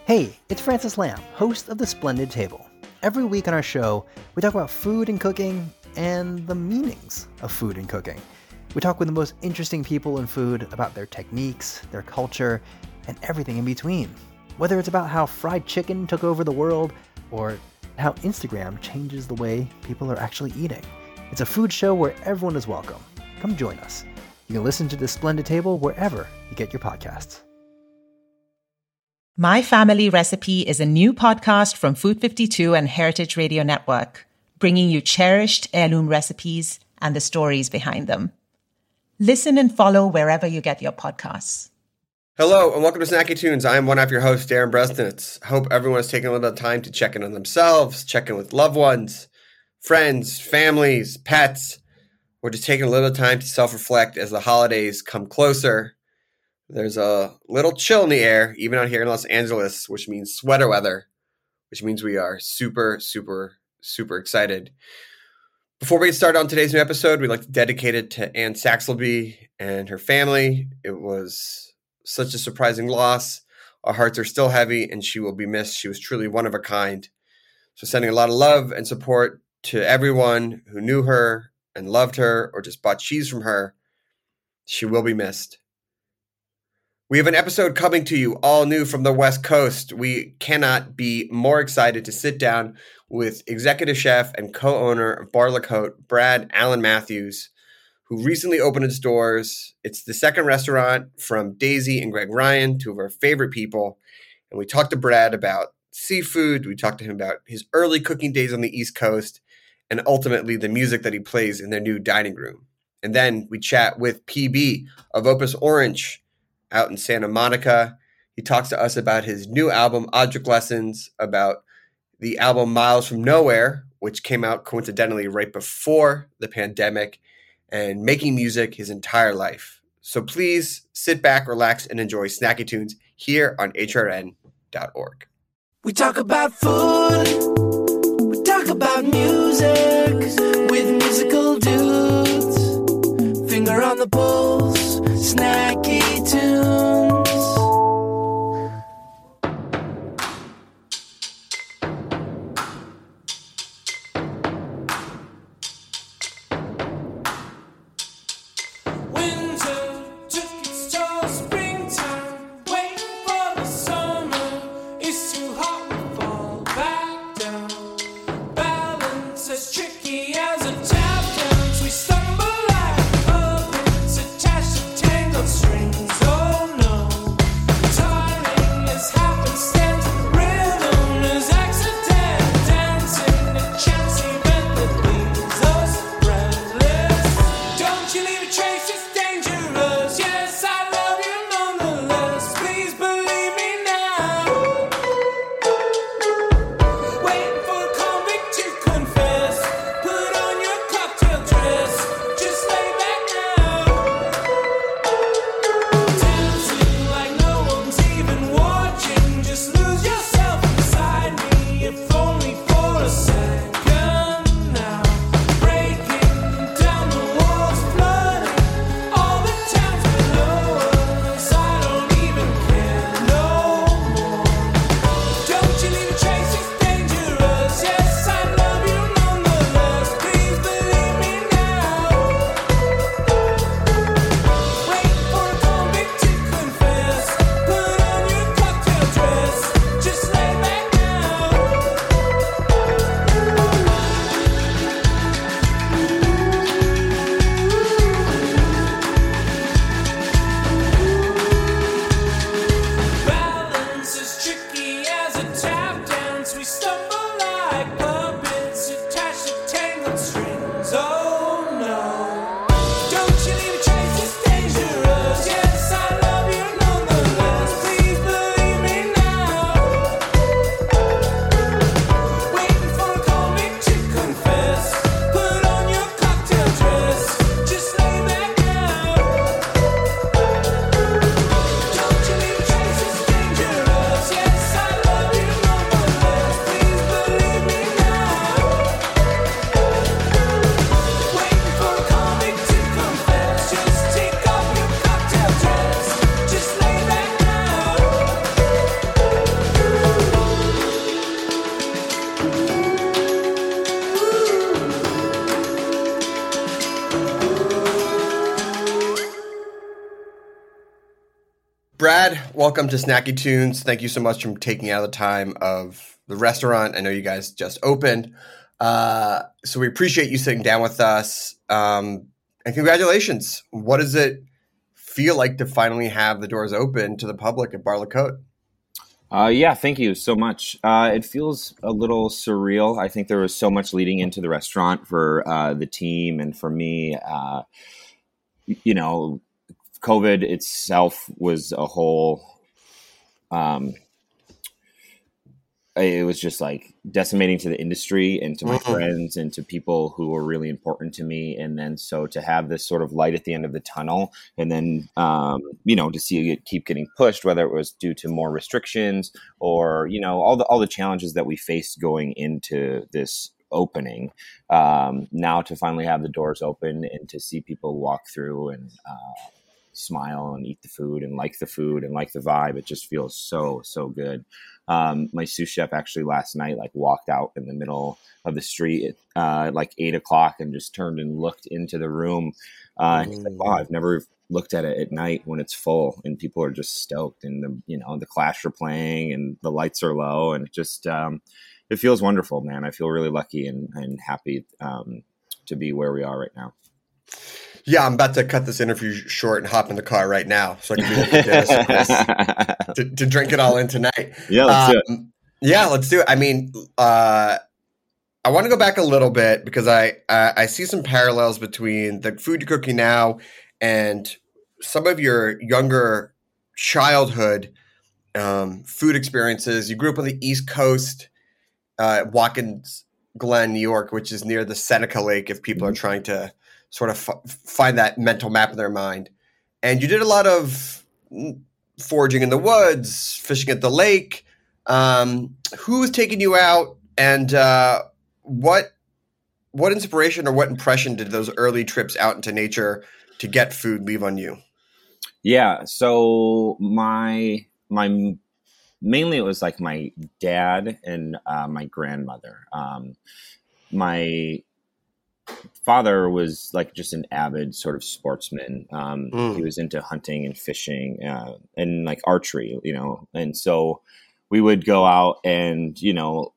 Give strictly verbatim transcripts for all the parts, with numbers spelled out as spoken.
Hey, it's Francis Lamb, host of The Splendid Table. Every week on our show, we talk about food and cooking and the meanings of food and cooking. We talk with the most interesting people in food about their techniques, their culture, and everything in between. Whether it's about how fried chicken took over the world or how Instagram changes the way people are actually eating. It's a food show where everyone is welcome. Come join us. You can listen to The Splendid Table wherever you get your podcasts. My Family Recipe is a new podcast from Food fifty-two and Heritage Radio Network, bringing you cherished heirloom recipes and the stories behind them. Listen and follow wherever you get your podcasts. Hello and welcome to Snacky Tunes. I am one of your hosts, Darren Bresnitz. Hope everyone is taking a little bit of time to check in on themselves, check in with loved ones, friends, families, pets. We're just taking a little bit of time to self-reflect as the holidays come closer. There's a little chill in the air, even out here in Los Angeles, which means sweater weather, which means we are super, super, super excited. Before we get started on today's new episode, we'd like to dedicate it to Anne Saxelby and her family. It was such a surprising loss. Our hearts are still heavy, and she will be missed. She was truly one of a kind. So sending a lot of love and support to everyone who knew her and loved her or just bought cheese from her. She will be missed. We have an episode coming to you all new from the West Coast. We cannot be more excited to sit down with executive chef and co-owner of Bar La Côte, Brad Allen Matthews, who recently opened its doors. It's the second restaurant from Daisy and Greg Ryan, two of our favorite people. And we talked to Brad about seafood. We talked to him about his early cooking days on the East Coast and ultimately the music that he plays in their new dining room. And then we chat with P B of Opus Orange out in Santa Monica. He talks to us about his new album, Object Lessons, about the album Miles from Nowhere, which came out coincidentally right before the pandemic, and making music his entire life. So please sit back, relax, and enjoy Snacky Tunes here on H R N dot org. We talk about food, we talk about music, with musical dudes, finger on the pulse, Snacky Tunes. welcome to Snacky Tunes. Thank you so much for taking out the time of the restaurant. I know you guys just opened. Uh, so we appreciate you sitting down with us. Um, and congratulations. What does it feel like to finally have the doors open to the public at Bar La Côte? Uh, yeah, thank you so much. Uh, it feels a little surreal. I think there was so much leading into the restaurant for uh, the team and for me. Uh, you know, COVID itself was a whole, um, it was just like decimating to the industry and to my mm-hmm. friends and to people who were really important to me. And then so to have this sort of light at the end of the tunnel and then, um, you know, to see it keep getting pushed, whether it was due to more restrictions or, you know, all the, all the challenges that we faced going into this opening, um, now to finally have the doors open and to see people walk through and, uh, smile and eat the food and like the food and like the vibe. It just feels so, so good. Um, my sous chef actually last night, like walked out in the middle of the street at uh, like eight o'clock and just turned and looked into the room. Uh, and he's like, wow, I've never looked at it at night when it's full and people are just stoked and the, you know, the Clash are playing and the lights are low and it just, um, it feels wonderful, man. I feel really lucky and, and happy, um, to be where we are right now. Yeah, I'm about to cut this interview short and hop in the car right now so I can be with the Dennis to, to drink it all in tonight. Yeah, let's um, do it. Yeah, let's do it. I mean, uh, I want to go back a little bit because I, uh, I see some parallels between the food you're cooking now and some of your younger childhood um, food experiences. You grew up on the East Coast, uh, Watkins Glen, New York, which is near the Seneca Lake if people mm-hmm. are trying to sort of f- find that mental map in their mind. And you did a lot of foraging in the woods, fishing at the lake. Um, who was taking you out and uh, what what inspiration or what impression did those early trips out into nature to get food leave on you? Yeah, so my my mainly it was like my dad and uh, my grandmother. Um, my father was like just an avid sort of sportsman. Um, mm. He was into hunting and fishing uh, and like archery, you know. And so we would go out and, you know,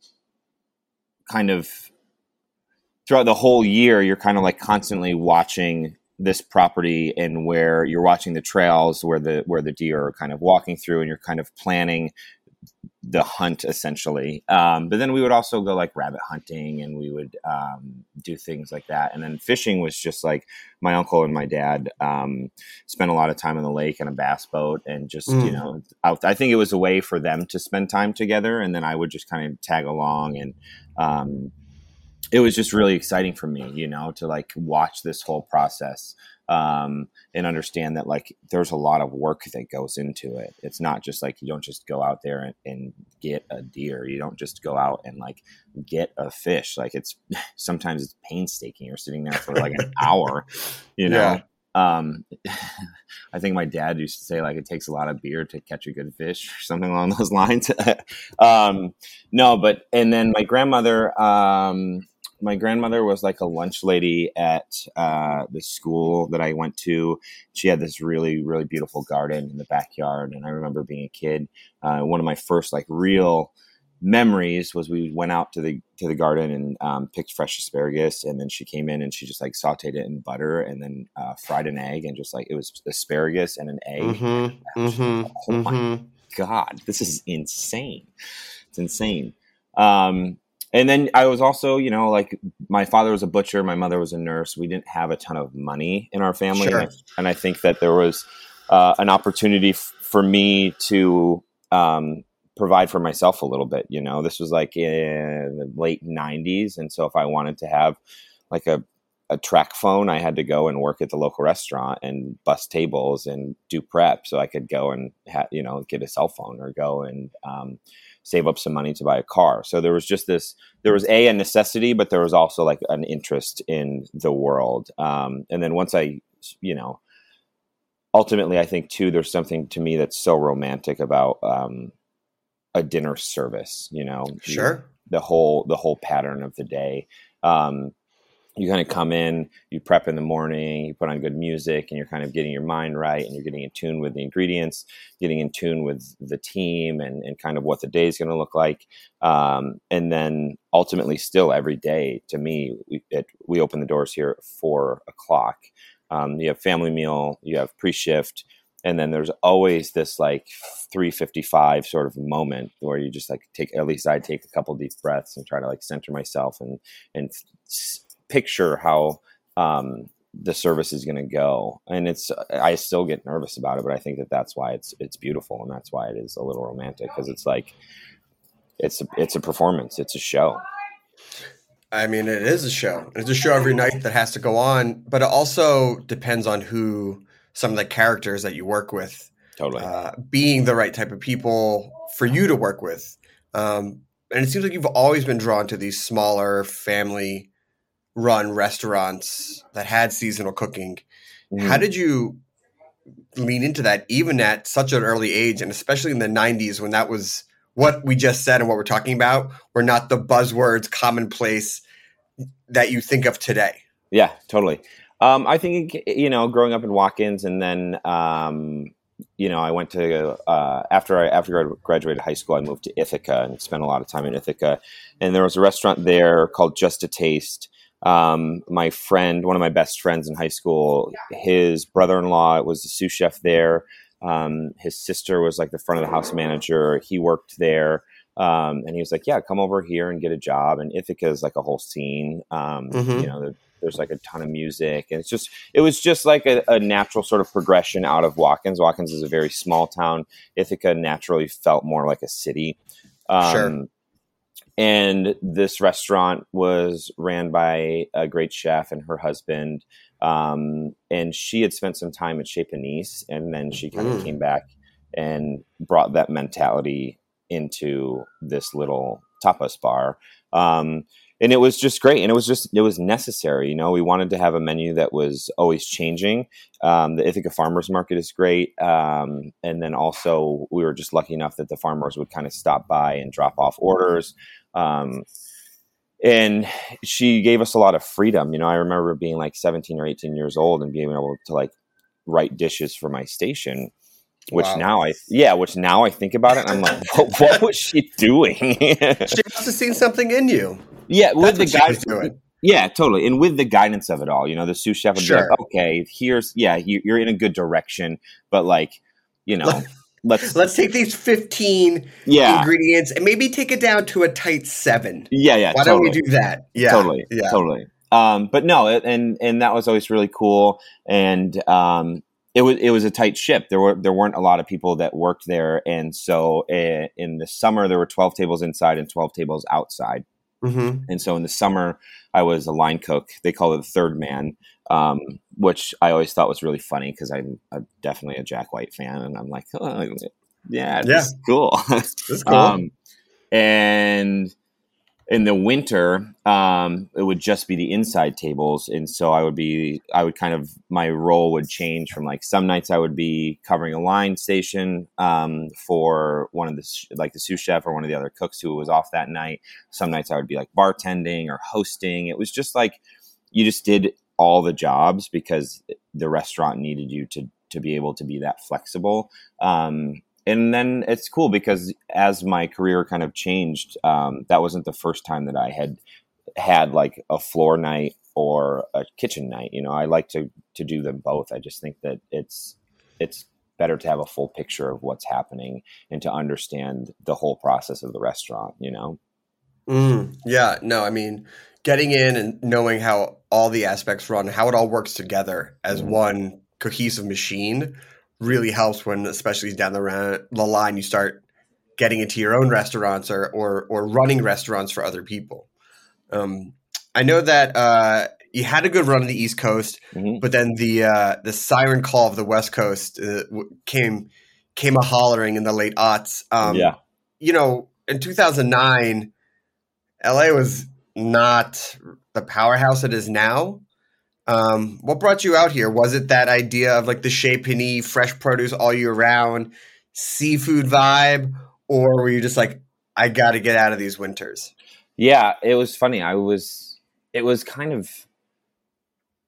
kind of throughout the whole year, you're kind of like constantly watching this property and where you're watching the trails where the where the deer are kind of walking through and you're kind of planning the hunt essentially. Um, but then we would also go like rabbit hunting and we would um, do things like that. And then fishing was just like my uncle and my dad um, spent a lot of time on the lake on a bass boat and just, mm. you know, I, I think it was a way for them to spend time together. And then I would just kind of tag along and um, it was just really exciting for me, you know, to like watch this whole process um, and understand that like there's a lot of work that goes into it. It's not just like you don't just go out there and, and get a deer. You don't just go out and like get a fish. Like it's sometimes it's painstaking. You're sitting there for like an hour, you know. Yeah. Um, I think my dad used to say like it takes a lot of beer to catch a good fish or something along those lines. um, no, but and then my grandmother. Um, My grandmother was like a lunch lady at uh, the school that I went to. She had this really, really beautiful garden in the backyard. And I remember being a kid. Uh, one of my first like real memories was we went out to the to the garden and um, picked fresh asparagus. And then she came in and she just like sauteed it in butter and then uh, fried an egg and just like it was asparagus and an egg. Mm-hmm, and mm-hmm, like, oh my mm-hmm. God, this is insane. It's insane. Um, And then I was also, you know, like my father was a butcher. My mother was a nurse. We didn't have a ton of money in our family. Sure. And, I, and I think that there was uh, an opportunity f- for me to um, provide for myself a little bit. You know, this was like in the late nineties. And so if I wanted to have like a, a track phone, I had to go and work at the local restaurant and bus tables and do prep so I could go and, ha- you know, get a cell phone or go and um save up some money to buy a car. So there was just this, there was a, a necessity, but there was also like an interest in the world. Um, and then once I, you know, ultimately I think too, there's something to me that's so romantic about um, a dinner service, you know, sure. the whole, the whole pattern of the day. Um, you kind of come in, you prep in the morning, you put on good music, and you're kind of getting your mind right, and you're getting in tune with the ingredients, getting in tune with the team, and, and kind of what the day is going to look like. Um, and then ultimately, still every day, to me, we, it, we open the doors here at four o'clock. Um, you have family meal, you have pre-shift, and then there's always this like three fifty-five sort of moment where you just like take, at least I take a couple deep breaths and try to like center myself and and picture how um, the service is going to go. And it's, I still get nervous about it, but I think that that's why it's, it's beautiful. And that's why it is a little romantic, because it's like, it's, a, it's a performance. It's a show. I mean, it is a show. It's a show every night that has to go on, but it also depends on who some of the characters that you work with, Totally. uh, being the right type of people for you to work with. Um, and it seems like you've always been drawn to these smaller family run restaurants that had seasonal cooking. Mm-hmm. How did you lean into that even at such an early age, and especially in the nineties when that was what we just said and what we're talking about were not the buzzwords commonplace that you think of today? Yeah, totally. Um, I think, you know, growing up in Watkins, and then, um, you know, I went to, uh, after I, after I graduated high school, I moved to Ithaca and spent a lot of time in Ithaca. And there was a restaurant there called Just a Taste. Um, my friend, one of my best friends in high school, his brother-in-law was the sous chef there. Um, his sister was like the front of the house manager. He worked there. Um, and he was like, yeah, come over here and get a job. And Ithaca is like a whole scene. Um, mm-hmm. You know, the, there's like a ton of music, and it's just, it was just like a, a natural sort of progression out of Watkins. Watkins is a very small town. Ithaca naturally felt more like a city. Um, sure. And this restaurant was ran by a great chef and her husband. Um, and she had spent some time at Chez Panisse, and then she kind of mm. came back and brought that mentality into this little tapas bar. Um, and it was just great. And it was just, it was necessary. You know, we wanted to have a menu that was always changing. Um, the Ithaca Farmers Market is great. Um, and then also we were just lucky enough that the farmers would kind of stop by and drop off orders. Um, and she gave us a lot of freedom. You know, I remember being like seventeen or eighteen years old and being able to like write dishes for my station, which wow. now I, yeah, which now I think about it. And I'm like, what, what was she doing? She must have seen something in you. Yeah. With That's the guy. Yeah, totally. And with the guidance of it all, you know, the sous chef would sure. be like, okay, here's, yeah, you, you're in a good direction, but like, you know, let's let's take these fifteen yeah. ingredients and maybe take it down to a tight seven. Yeah, yeah. Why totally. don't we do that? Yeah, totally, yeah. totally. Um, but no, it, and and that was always really cool. And um, it was it was a tight ship. There were there weren't a lot of people that worked there, and so uh, in the summer there were twelve tables inside and twelve tables outside. Mm-hmm. And so in the summer, I was a line cook. They call it the third man, um, which I always thought was really funny because I'm, I'm definitely a Jack White fan. And I'm like, oh, yeah, this yeah. is cool. This is cool. um, and in the winter, um, it would just be the inside tables. And so I would be, I would kind of, my role would change from like some nights I would be covering a line station um, for one of the, like the sous chef or one of the other cooks who was off that night. Some nights I would be like bartending or hosting. It was just like, you just did all the jobs because the restaurant needed you to, to be able to be that flexible. Um, And then it's cool because as my career kind of changed, um, that wasn't the first time that I had had like a floor night or a kitchen night. You know, I like to to do them both. I just think that it's it's better to have a full picture of what's happening and to understand the whole process of the restaurant, you know? Mm, yeah, no, I mean, getting in and knowing how all the aspects run, how it all works together as mm-hmm. one cohesive machine really helps when, especially down the, ra- the line, you start getting into your own restaurants or or, or running restaurants for other people. Um, I know that uh, you had a good run on the East Coast, mm-hmm. but then the uh, the siren call of the West Coast uh, came came a hollering in the late aughts. Um, yeah, you know, in two thousand nine, L A was not the powerhouse it is now. Um, what brought you out here? Was it that idea of like the Chez Panisse, fresh produce all year round, seafood vibe, or were you just like, I got to get out of these winters? Yeah, it was funny. I was, it was kind of,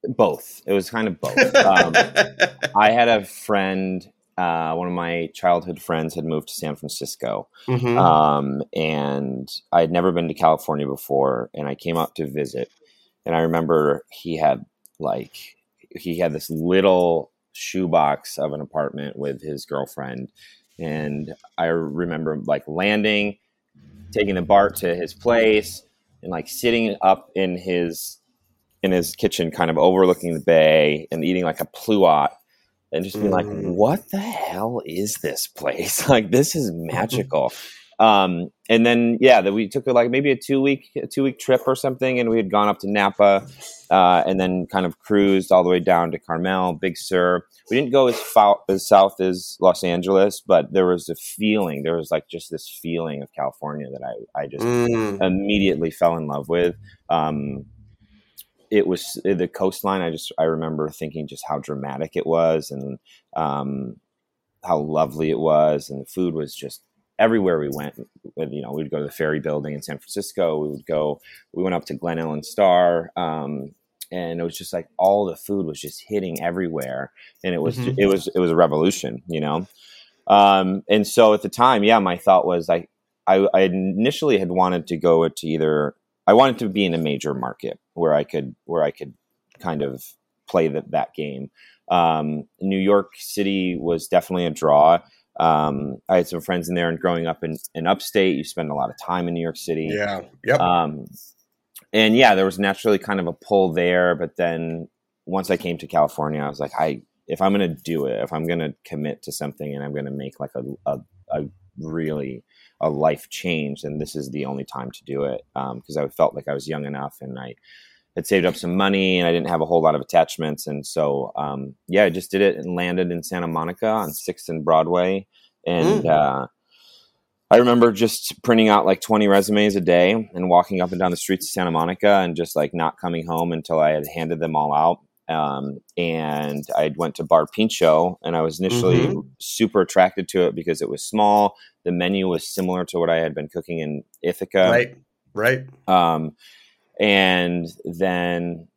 Both. It was kind of both. Um, I had a friend, uh, one of my childhood friends had moved to San Francisco. Mm-hmm. Um, and I had never been to California before, and I came up to visit. And I remember he had like, he had this little shoebox of an apartment with his girlfriend. And I remember like landing, taking the BART to his place, and like sitting up in his in his kitchen, kind of overlooking the bay, and eating like a pluot, and just being like, what the hell is this place? Like, this is magical. Um, and then, yeah, that we took like maybe a two week, a two week trip or something. And we had gone up to Napa, uh, and then kind of cruised all the way down to Carmel, Big Sur. We didn't go as, fou- as south as Los Angeles, but there was a feeling, there was like just this feeling of California that I, I just Mm. immediately fell in love with. Um, it was the coastline. I just, I remember thinking just how dramatic it was, and, um, how lovely it was. And the food was just everywhere we went. You know, we'd go to the Ferry Building in San Francisco. We would go, we went up to Glen Ellen Star. Um, and it was just like all the food was just hitting everywhere. And it was, Mm-hmm. it was, it was a revolution, you know? Um, and so at the time, yeah, my thought was I, I, I initially had wanted to go to either, I wanted to be in a major market where I could, where I could kind of play the, that game. Um, New York City was definitely a draw. Um, I had some friends in there, and growing up in, in upstate, you spend a lot of time in New York City. Yeah. Yep. Um, and yeah, there was naturally kind of a pull there. But then once I came to California, I was like, I, if I'm going to do it, if I'm going to commit to something and I'm going to make like a, a, a really a life change, then this is the only time to do it. Um, cause I felt like I was young enough, and I had saved up some money, and I didn't have a whole lot of attachments. And so, um, yeah, I just did it and landed in Santa Monica on sixth and Broadway. And, Mm. uh, I remember just printing out like twenty resumes a day and walking up and down the streets of Santa Monica, and just like not coming home until I had handed them all out. Um, and I went to Bar Pincho, and I was initially Mm-hmm. super attracted to it because it was small. The menu was similar to what I had been cooking in Ithaca. Right. Right. Um, and then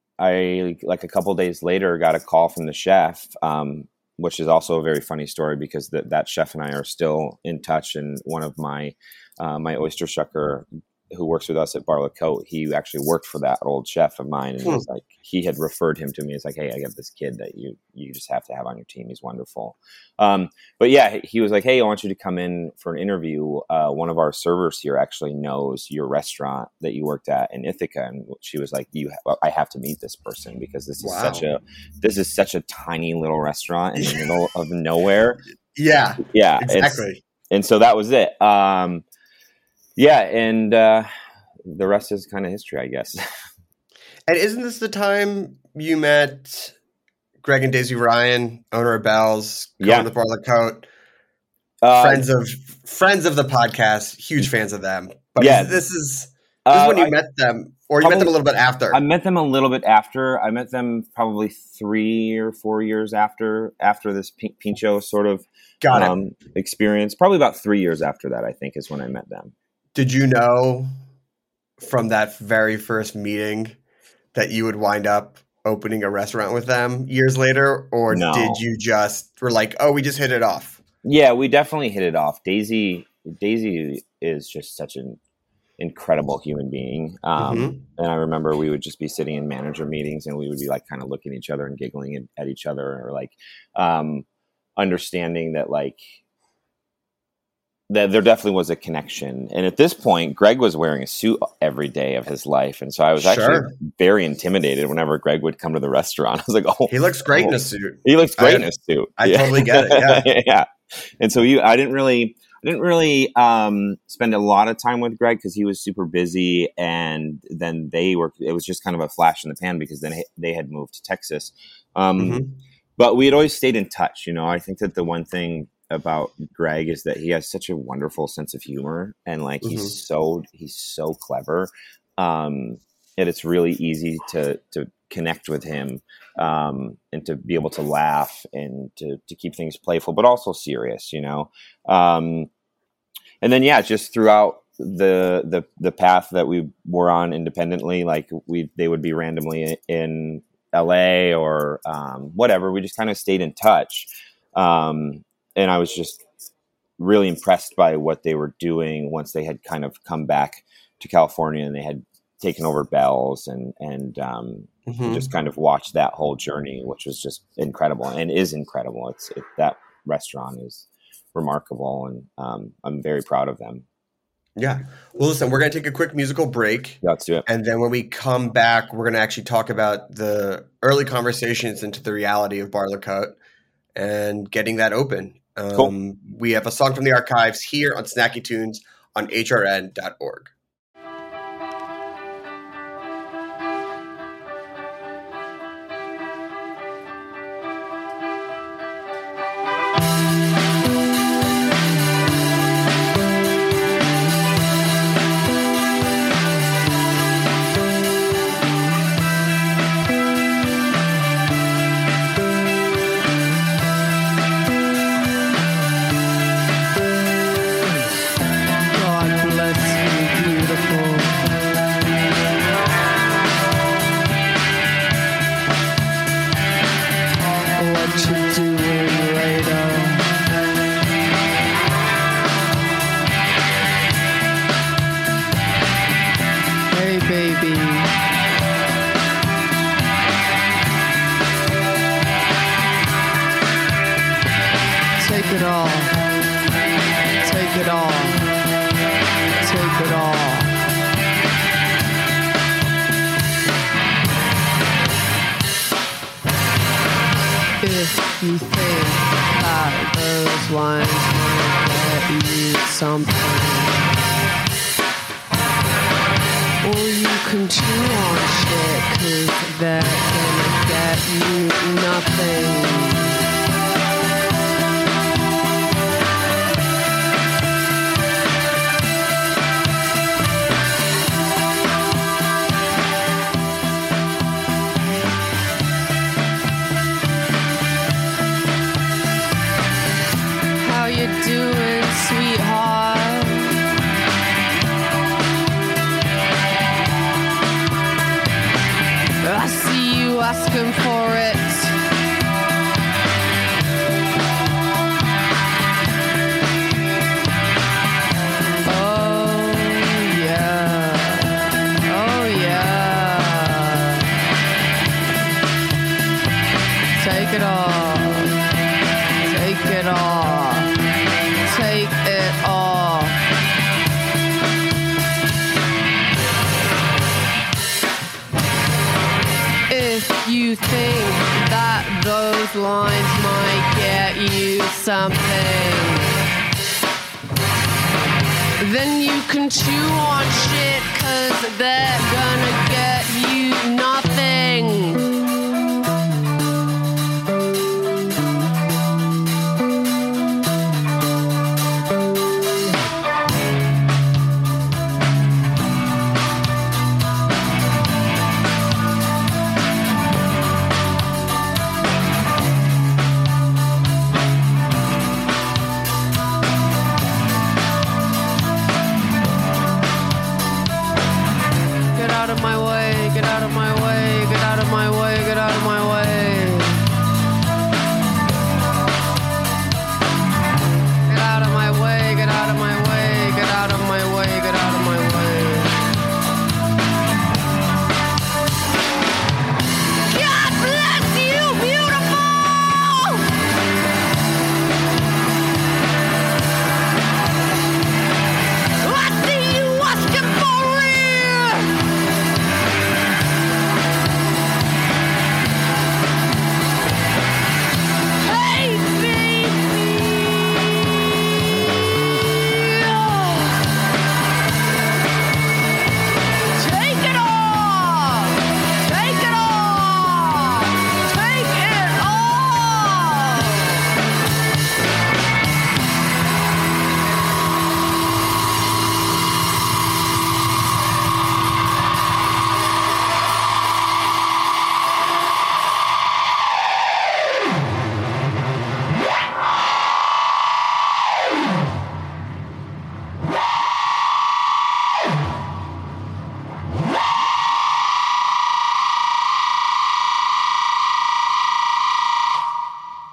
I, like a couple days later, got a call from the chef, um, which is also a very funny story, because that that chef and I are still in touch. And one of my, uh, my oyster shucker who works with us at Bar La Cote, he actually worked for that old chef of mine. And Hmm. he was like, he had referred him to me. It's like, hey, I got this kid that you, you just have to have on your team. He's wonderful. Um, but yeah, he was like, hey, I want you to come in for an interview. Uh, one of our servers here actually knows your restaurant that you worked at in Ithaca. And she was like, you, ha- I have to meet this person, because this is Wow. such a, this is such a tiny little restaurant in the middle of nowhere. Yeah. Yeah. it's- Exactly. And so that was it. Um, yeah. And, uh, the rest is kind of history, I guess. And isn't this the time you met Greg and Daisy Ryan, owner of Bell's, Yeah. going to Bar La Cote, Uh, friends of friends of the podcast, huge fans of them. But Yeah. is- this is this uh, is when you I- met them, or you met them Probably- a little bit after. I met them a little bit after. I met them probably three or four years after after this P- Pincho sort of Got it. um, experience. Probably about three years after that, I think, is when I met them. Did you know from that very first meeting that you would wind up opening a restaurant with them years later, or No. did you just were like, oh, we just hit it off? Yeah, we definitely hit it off. Daisy, Daisy is just such an incredible human being. Um, Mhm. And I remember we would just be sitting in manager meetings, and we would be like kind of looking at each other and giggling at, at each other, or like um, understanding that like that there definitely was a connection. And at this point, Greg was wearing a suit every day of his life. And so I was actually Sure. very intimidated whenever Greg would come to the restaurant. I was like, oh, He looks great in oh. a suit. He looks great I- in a suit. I totally get it, yeah. yeah. And so you, I didn't really, I didn't really um, spend a lot of time with Greg, because he was super busy. And then they were, it was just kind of a flash in the pan, because then they had moved to Texas. Um, Mhm. But we had always stayed in touch. You know, I think that the one thing about Greg is that he has such a wonderful sense of humor, and like Mhm. he's so he's so clever, um, and it's really easy to to connect with him, um, and to be able to laugh and to to keep things playful but also serious, you know. Um, and then yeah, just throughout the the the path that we were on independently, like we they would be randomly in L A or um, whatever. We just kind of stayed in touch. Um, and I was just really impressed by what they were doing once they had kind of come back to California and they had taken over Bell's and, and um, Mm-hmm. just kind of watched that whole journey, which was just incredible and is incredible. It's it, that restaurant is remarkable, and um, I'm very proud of them. Yeah. Well, listen, we're going to take a quick musical break. Yeah, let's do it. And then when we come back, we're going to actually talk about the early conversations into the reality of Bar Le Cote and getting that open. Um, Cool. We have a song from the archives here on Snacky Tunes on H R N dot org. God bless you, beautiful. What you doing later? Hey, baby. Take it all. Take it all. Take it all. If you think that those lines might get you something, or you can chew on shit, 'cause they're gonna get you nothing. How you doing, sweetheart? I see you asking for it. Oh yeah, oh yeah. Take it all. Take it all. Take it all. If you think that those lines might get you something, then you can chew on shit, 'cause they're gonna get you nothing. Get out of my way, get out of my way.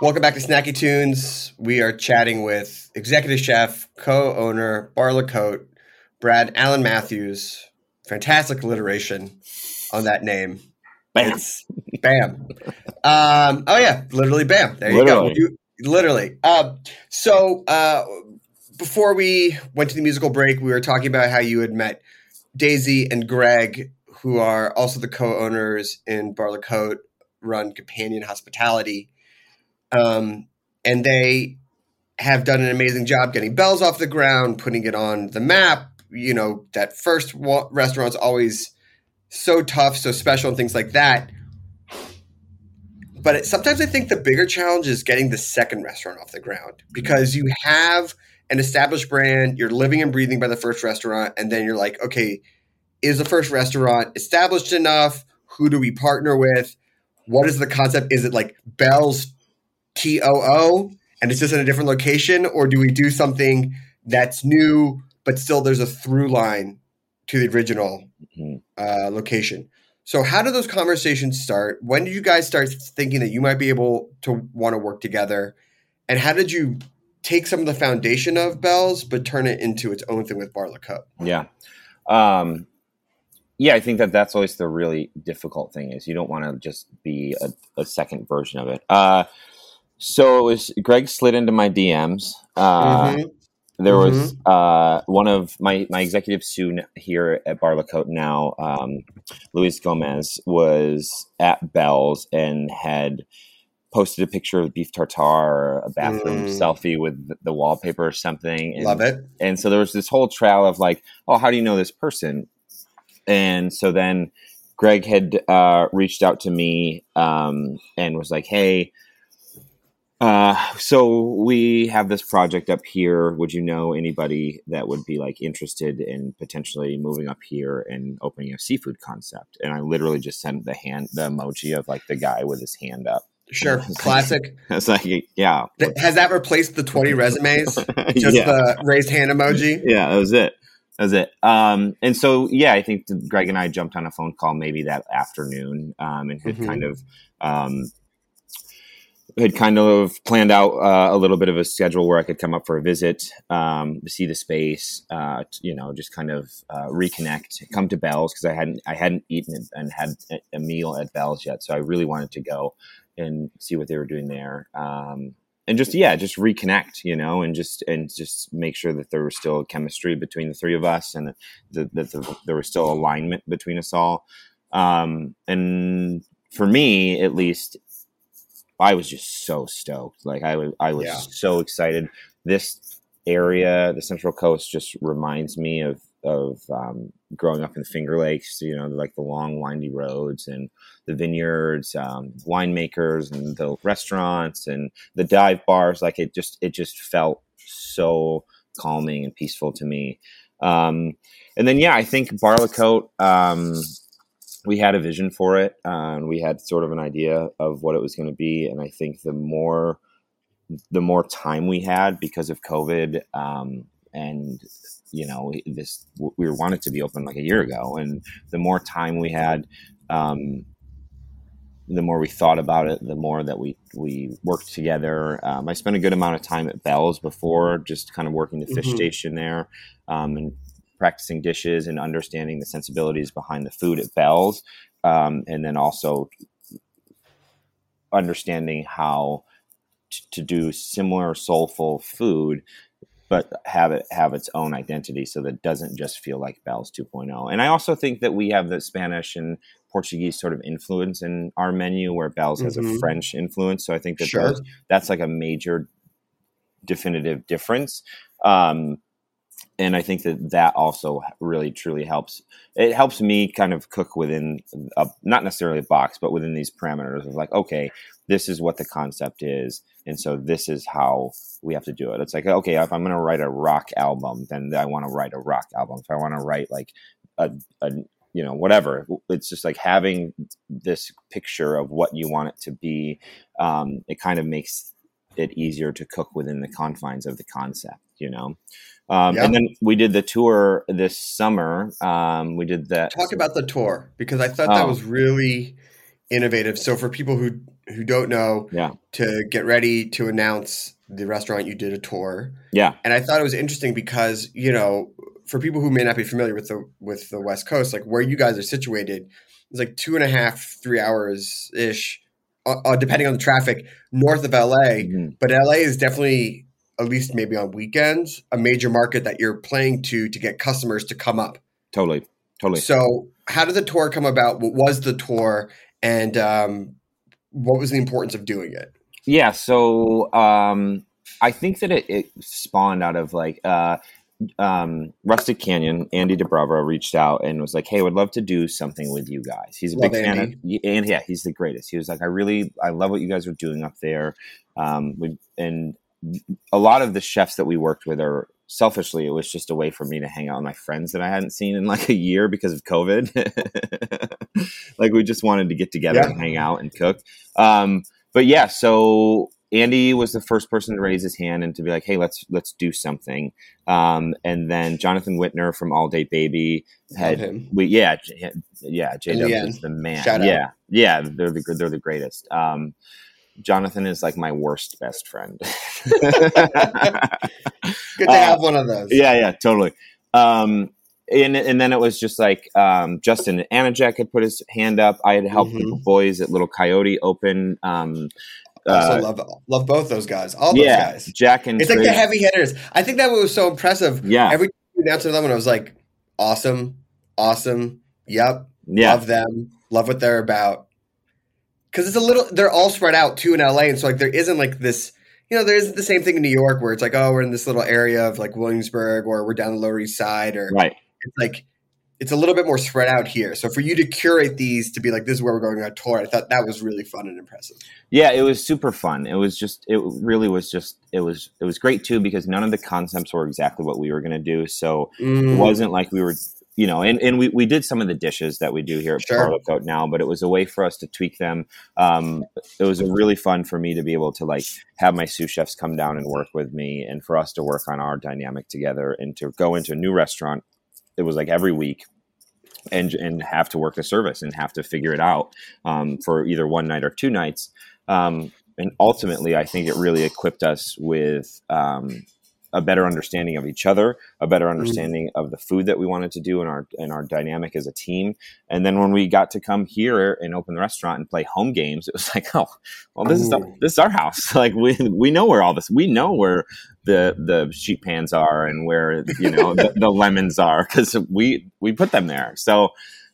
Welcome back to Snacky Tunes. We are chatting with executive chef, co-owner, Bar La Côte, Brad Allen Matthews. Fantastic alliteration on that name. Bam. It's bam. Um, oh yeah, literally bam. There Literally. you go. You, literally. Um, so uh, before we went to the musical break, we were talking about how you had met Daisy and Greg, who are also the co-owners in Bar La Côte, run Companion Hospitality. Um, and they have done an amazing job getting Bell's off the ground, putting it on the map. You know, that first wa- restaurant's always so tough, so special, and things like that. But it, sometimes I think the bigger challenge is getting the second restaurant off the ground, because you have an established brand, you're living and breathing by the first restaurant, and then you're like, okay, is the first restaurant established enough? Who do we partner with? What is the concept? Is it like Bell's T O O and it's just in a different location, or do we do something that's new but still there's a through line to the original Mm-hmm. uh, location? So how do those conversations start? When did you guys start thinking that you might be able to want to work together? And how did you take some of the foundation of Bell's but turn it into its own thing with Bar La Côte? Yeah. Um, yeah, I think that that's always the really difficult thing, is you don't want to just be a, a second version of it. Uh, so it was Greg slid into my D Ms. Uh, Mhm. There was uh, one of my, my executives soon here at Bar La Côte now, um, Luis Gomez, was at Bell's and had posted a picture of beef tartare, a bathroom Mm. selfie with the wallpaper or something. And, Love it. And so there was this whole trail of like, oh, how do you know this person? And so then Greg had uh, reached out to me um, and was like, hey, uh, so we have this project up here. Would you know anybody that would be like interested in potentially moving up here and opening a seafood concept? And I literally just sent the hand, the emoji of like the guy with his hand up. Sure. Classic. It's like, yeah. Th- Has that replaced the twenty resumes? Just Yeah. the raised hand emoji? Yeah, that was it. That was it. Um, and so, yeah, I think Greg and I jumped on a phone call maybe that afternoon um, and had Mhm. kind of um, had kind of planned out uh, a little bit of a schedule where I could come up for a visit, um, to see the space, uh, t- you know, just kind of uh, reconnect, come to Bell's, because I hadn't I hadn't eaten and had a- a meal at Bell's yet, so I really wanted to go and see what they were doing there. Um, and just, yeah, just reconnect, you know, and just, and just make sure that there was still chemistry between the three of us, and that, that the, there was still alignment between us all. Um, and for me, at least, I was just so stoked. Like I was, I was Yeah. so excited. This area, the Central Coast, just reminds me of, of um, growing up in the Finger Lakes, you know, like the long windy roads and the vineyards, um, winemakers and the restaurants and the dive bars. Like it just, it just felt so calming and peaceful to me. Um, and then, yeah, I think Bar La Côte, um, we had a vision for it. Uh, and we had sort of an idea of what it was going to be. And I think the more, the more time we had because of COVID, um, and, you know, this, we wanted to be open like a year ago. And the more time we had, um, the more we thought about it, the more that we, we worked together. Um, I spent a good amount of time at Bell's before, just kind of working the fish Mhm. station there, um, and practicing dishes and understanding the sensibilities behind the food at Bell's. Um, and then also understanding how t- to do similar soulful food, but have it have its own identity so that it doesn't just feel like Bell's two point oh. And I also think that we have the Spanish and Portuguese sort of influence in our menu, where Bell's has a Mhm. French influence. So I think that Sure. those, that's like a major definitive difference. Um, and I think that that also really truly helps. It helps me kind of cook within a, not necessarily a box, but within these parameters of like, okay, this is what the concept is. And so this is how we have to do it. It's like, okay, if I'm going to write a rock album, then I want to write a rock album. If I want to write like a, a, you know, whatever, it's just like having this picture of what you want it to be. Um, it kind of makes it easier to cook within the confines of the concept, you know? Um, Yeah. And then we did the tour this summer. Um, we did that. Talk about the tour, because I thought that Oh. was really innovative. So for people who who don't know, Yeah. to get ready to announce the restaurant, you did a tour. Yeah. And I thought it was interesting because, you know, for people who may not be familiar with the with the West Coast, like where you guys are situated, it's like two and a half, three hours ish, uh, depending on the traffic, north of L A. Mm-hmm. But L A is definitely, at least maybe on weekends, a major market that you're playing to to get customers to come up. Totally. Totally. So how did the tour come about? What was the tour? And um, what was the importance of doing it? Yeah. So um, I think that it, it spawned out of like uh, um, Rustic Canyon. Andy DeBravo reached out and was like, "Hey, I would love to do something with you guys." He's a Love big fan of, Andy. and yeah, he's the greatest. He was like, "I really, I love what you guys are doing up there." Um, we, and a lot of the chefs that we worked with are selfishly, it was just a way for me to hang out with my friends that I hadn't seen in like a year because of COVID. Like we just wanted to get together Yeah. and hang out and cook. Um, but yeah, so Andy was the first person to raise his hand and to be like, "Hey, let's let's do something." Um, and then Jonathan Whitner from All Day Baby had Love him. we yeah J- yeah J In W the is end. the man. Shout out. Yeah, yeah, they're the they're the greatest. Um, Jonathan is like my worst best friend. Good to have one of those. Yeah, yeah, totally. Um, and and then it was just like um, Justin Anajek had put his hand up. I had helped Mhm. the boys at Little Coyote open. Um, Also uh, love love both those guys. All those yeah, guys. Jack and It's like the Trey- heavy hitters. I think that was so impressive. Yeah. Every time you announced them, and I was like, awesome, awesome. Yep. Yeah. Love them. Love what they're about. Because it's a little, they're all spread out too in L A. And so like there isn't like this, you know, there isn't the same thing in New York where it's like, oh, we're in this little area of like Williamsburg or we're down the Lower East Side or right. it's like, it's a little bit more spread out here. So for you to curate these to be like, this is where we're going on tour, I thought that was really fun and impressive. Yeah, it was super fun. It was just, it really was just, it was, it was great too because none of the concepts were exactly what we were going to do. So Mm. it wasn't like we were, you know, and, and we, we did some of the dishes that we do here at Sure. Parlo Coat now, but it was a way for us to tweak them. Um, it was a really fun for me to be able to like have my sous chefs come down and work with me and for us to work on our dynamic together and to go into a new restaurant. It was like every week. And and have to work the service and have to figure it out um, for either one night or two nights. Um, and ultimately, I think it really equipped us with um, a better understanding of each other, a better understanding mm. of the food that we wanted to do and our and our dynamic as a team. And then when we got to come here and open the restaurant and play home games, it was like, oh, well, this Ooh. is the, this is our house. Like we we know where all this, we know where the the sheet pans are and where you know the, the lemons are because we we put them there. So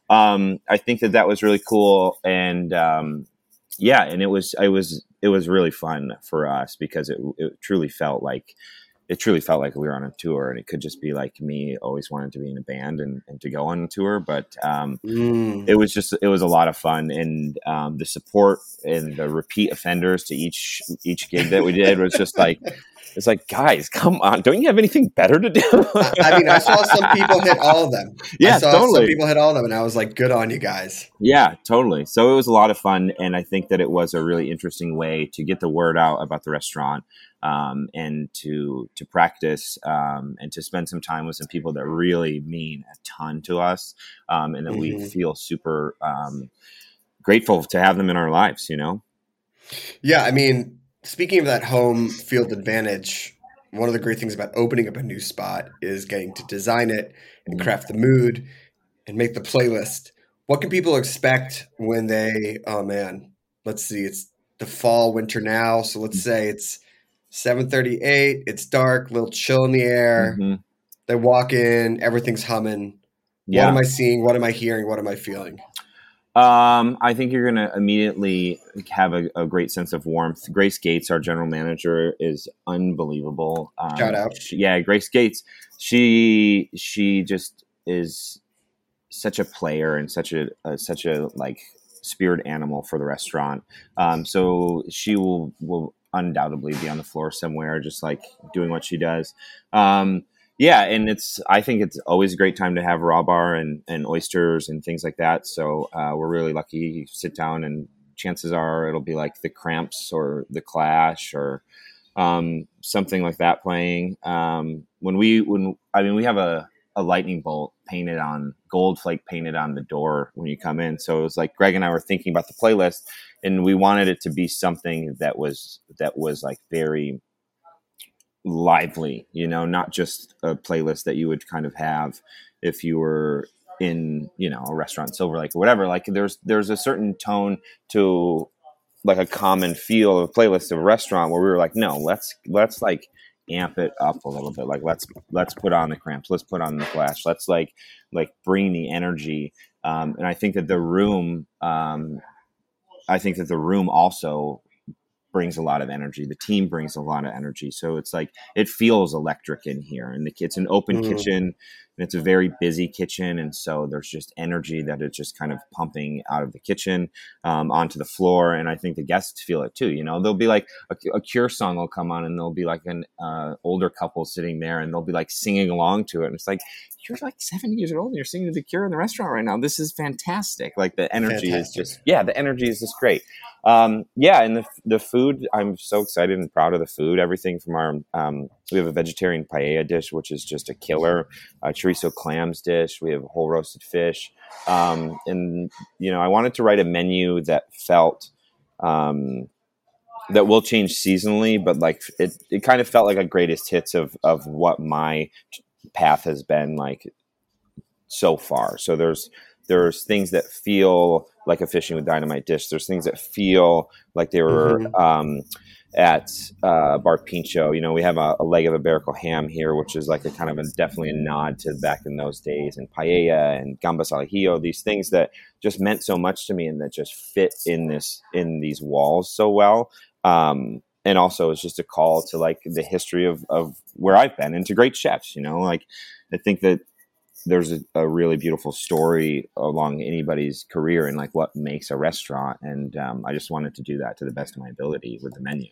um, I think that that was really cool. And um, yeah, and it was it was it was really fun for us because it it truly felt like. It truly felt like we were on a tour, and it could just be like me always wanted to be in a band and, and to go on a tour. But um, mm. it was just, it was a lot of fun. And um, the support and the repeat offenders to each, each gig that we did was just like, it's like, guys, come on. Don't you have anything better to do? I mean, I saw some people hit all of them. Yeah, I saw totally. Some people hit all of them, and I was like, good on you guys. Yeah, totally. So it was a lot of fun. And I think that it was a really interesting way to get the word out about the restaurant. Um, and to to practice um, and to spend some time with some people that really mean a ton to us um, and that mm-hmm. we feel super um, grateful to have them in our lives, you know? Yeah, I mean, speaking of that home field advantage, one of the great things about opening up a new spot is getting to design it and craft the mood and make the playlist. What can people expect when they, oh man, let's see, it's the fall, winter now. So let's say it's seven thirty-eight, it's dark, a little chill in the air. Mm-hmm. They walk in, everything's humming. Yeah. What am I seeing? What am I hearing? What am I feeling? Um, I think you're going to immediately have a, a great sense of warmth. Grace Gates, our general manager, is unbelievable. Um, Shout out. She, yeah, Grace Gates. She she just is such a player and such a, a such a like spirit animal for the restaurant. Um, so she will will. undoubtedly be on the floor somewhere, just like doing what she does. Um, yeah. And it's, I think it's always a great time to have raw bar and, and oysters and things like that. So uh, we're really lucky. You sit down and chances are it'll be like the Cramps or the Clash or um, something like that playing. Um, when we, when, I mean, we have a, a lightning bolt painted on gold flake painted on the door when you come in. So it was like Greg and I were thinking about the playlist, and we wanted it to be something that was that was like very lively, you know, not just a playlist that you would kind of have if you were in, you know, a restaurant, Silver Lake or whatever. Like there's there's a certain tone to like a common feel of a playlist of a restaurant where we were like, no, let's let's like amp it up a little bit. Like let's let's put on the Cramps, let's put on the Clash, let's like like bring the energy. Um, and I think that the room, um, I think that the room also brings a lot of energy. The team brings a lot of energy. So it's like, it feels electric in here, and the, it's an open mm. kitchen, and it's a very busy kitchen. And so there's just energy that is just kind of pumping out of the kitchen um, onto the floor. And I think the guests feel it too. You know, there'll be like a, a Cure song will come on, and there'll be like an uh, older couple sitting there, and they'll be like singing along to it. And it's like, you're like seventy years old and you're singing to the Cure in the restaurant right now. This is fantastic. Like the energy fantastic. is just, yeah, the energy is just great. Um, yeah. And the, the food, I'm so excited and proud of the food. Everything from our, um, we have a vegetarian paella dish, which is just a killer, a chorizo clams dish. We have whole roasted fish. Um, and, you know, I wanted to write a menu that felt, um, that will change seasonally, but like it, it kind of felt like a greatest hits of, of what my path has been like so far. So there's, there's things that feel like a Fishing with Dynamite dish. There's things that feel like they were mm-hmm. um, at uh, Bar Pincho. You know, we have a, a leg of Iberico ham here, which is like a kind of a definitely a nod to back in those days, and paella and gambas al ajillo, these things that just meant so much to me and that just fit in this in these walls so well. Um, and also it's just a call to like the history of, of where I've been and to great chefs. You know, like I think that there's a, a really beautiful story along anybody's career and like what makes a restaurant. And um, I just wanted to do that to the best of my ability with the menu.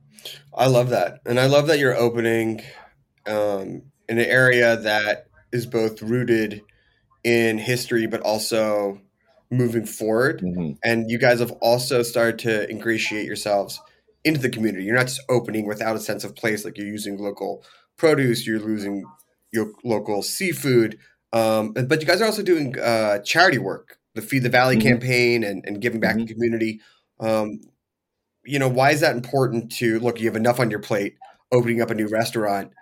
I love that. And I love that you're opening um, in an area that is both rooted in history, but also moving forward. Mm-hmm. And you guys have also started to ingratiate yourselves into the community. You're not just opening without a sense of place. Like you're using local produce, you're using your local seafood. Um, but you guys are also doing uh, charity work, the Feed the Valley mm-hmm. campaign and, and giving back mm-hmm. to the community. Um, you know, why is that important to look, you have enough on your plate, opening up a new restaurant.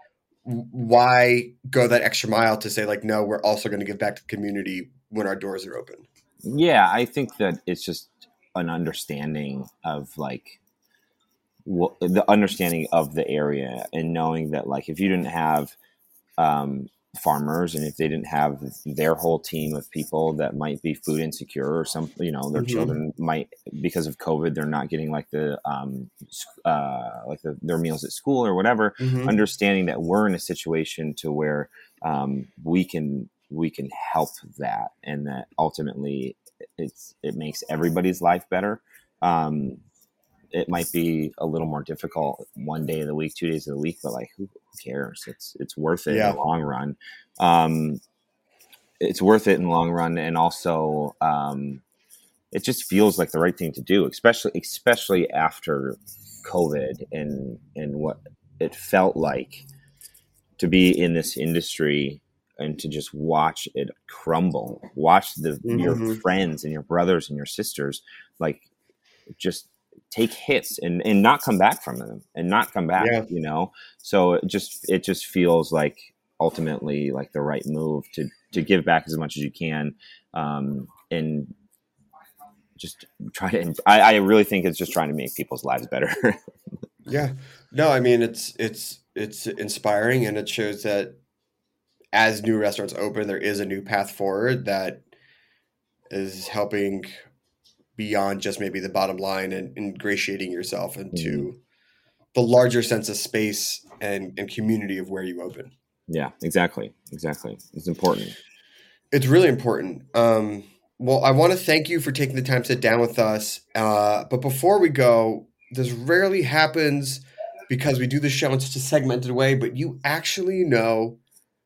Why go that extra mile to say like, no, we're also going to give back to the community when our doors are open? Yeah, I think that it's just an understanding of like w- the understanding of the area and knowing that like, if you didn't have, um, farmers, and if they didn't have their whole team of people that might be food insecure or some, you know, their mm-hmm. children might, because of COVID, they're not getting like the, um, uh, like the, their meals at school or whatever, mm-hmm. understanding that we're in a situation to where, um, we can, we can help that. And that ultimately it's, it makes everybody's life better. Um, it might be a little more difficult one day of the week, two days of the week, but like, who cares? It's, it's worth it yeah. in the long run. Um, it's worth it in the long run. And also, um, it just feels like the right thing to do, especially, especially after COVID and, and what it felt like to be in this industry and to just watch it crumble, watch the, mm-hmm. your friends and your brothers and your sisters, like just take hits and, and not come back from them and not come back, yeah. you know? So it just, it just feels like ultimately like the right move to, to give back as much as you can. Um, and just try to, I, I really think it's just trying to make people's lives better. yeah, no, I mean, it's, it's, it's inspiring, and it shows that as new restaurants open, there is a new path forward that is helping beyond just maybe the bottom line and ingratiating yourself into mm-hmm. the larger sense of space and, and community of where you open. Yeah, exactly. Exactly. It's important. It's really important. Um, well, I want to thank you for taking the time to sit down with us. Uh, but before we go, this rarely happens because we do the show in such a segmented way, but you actually know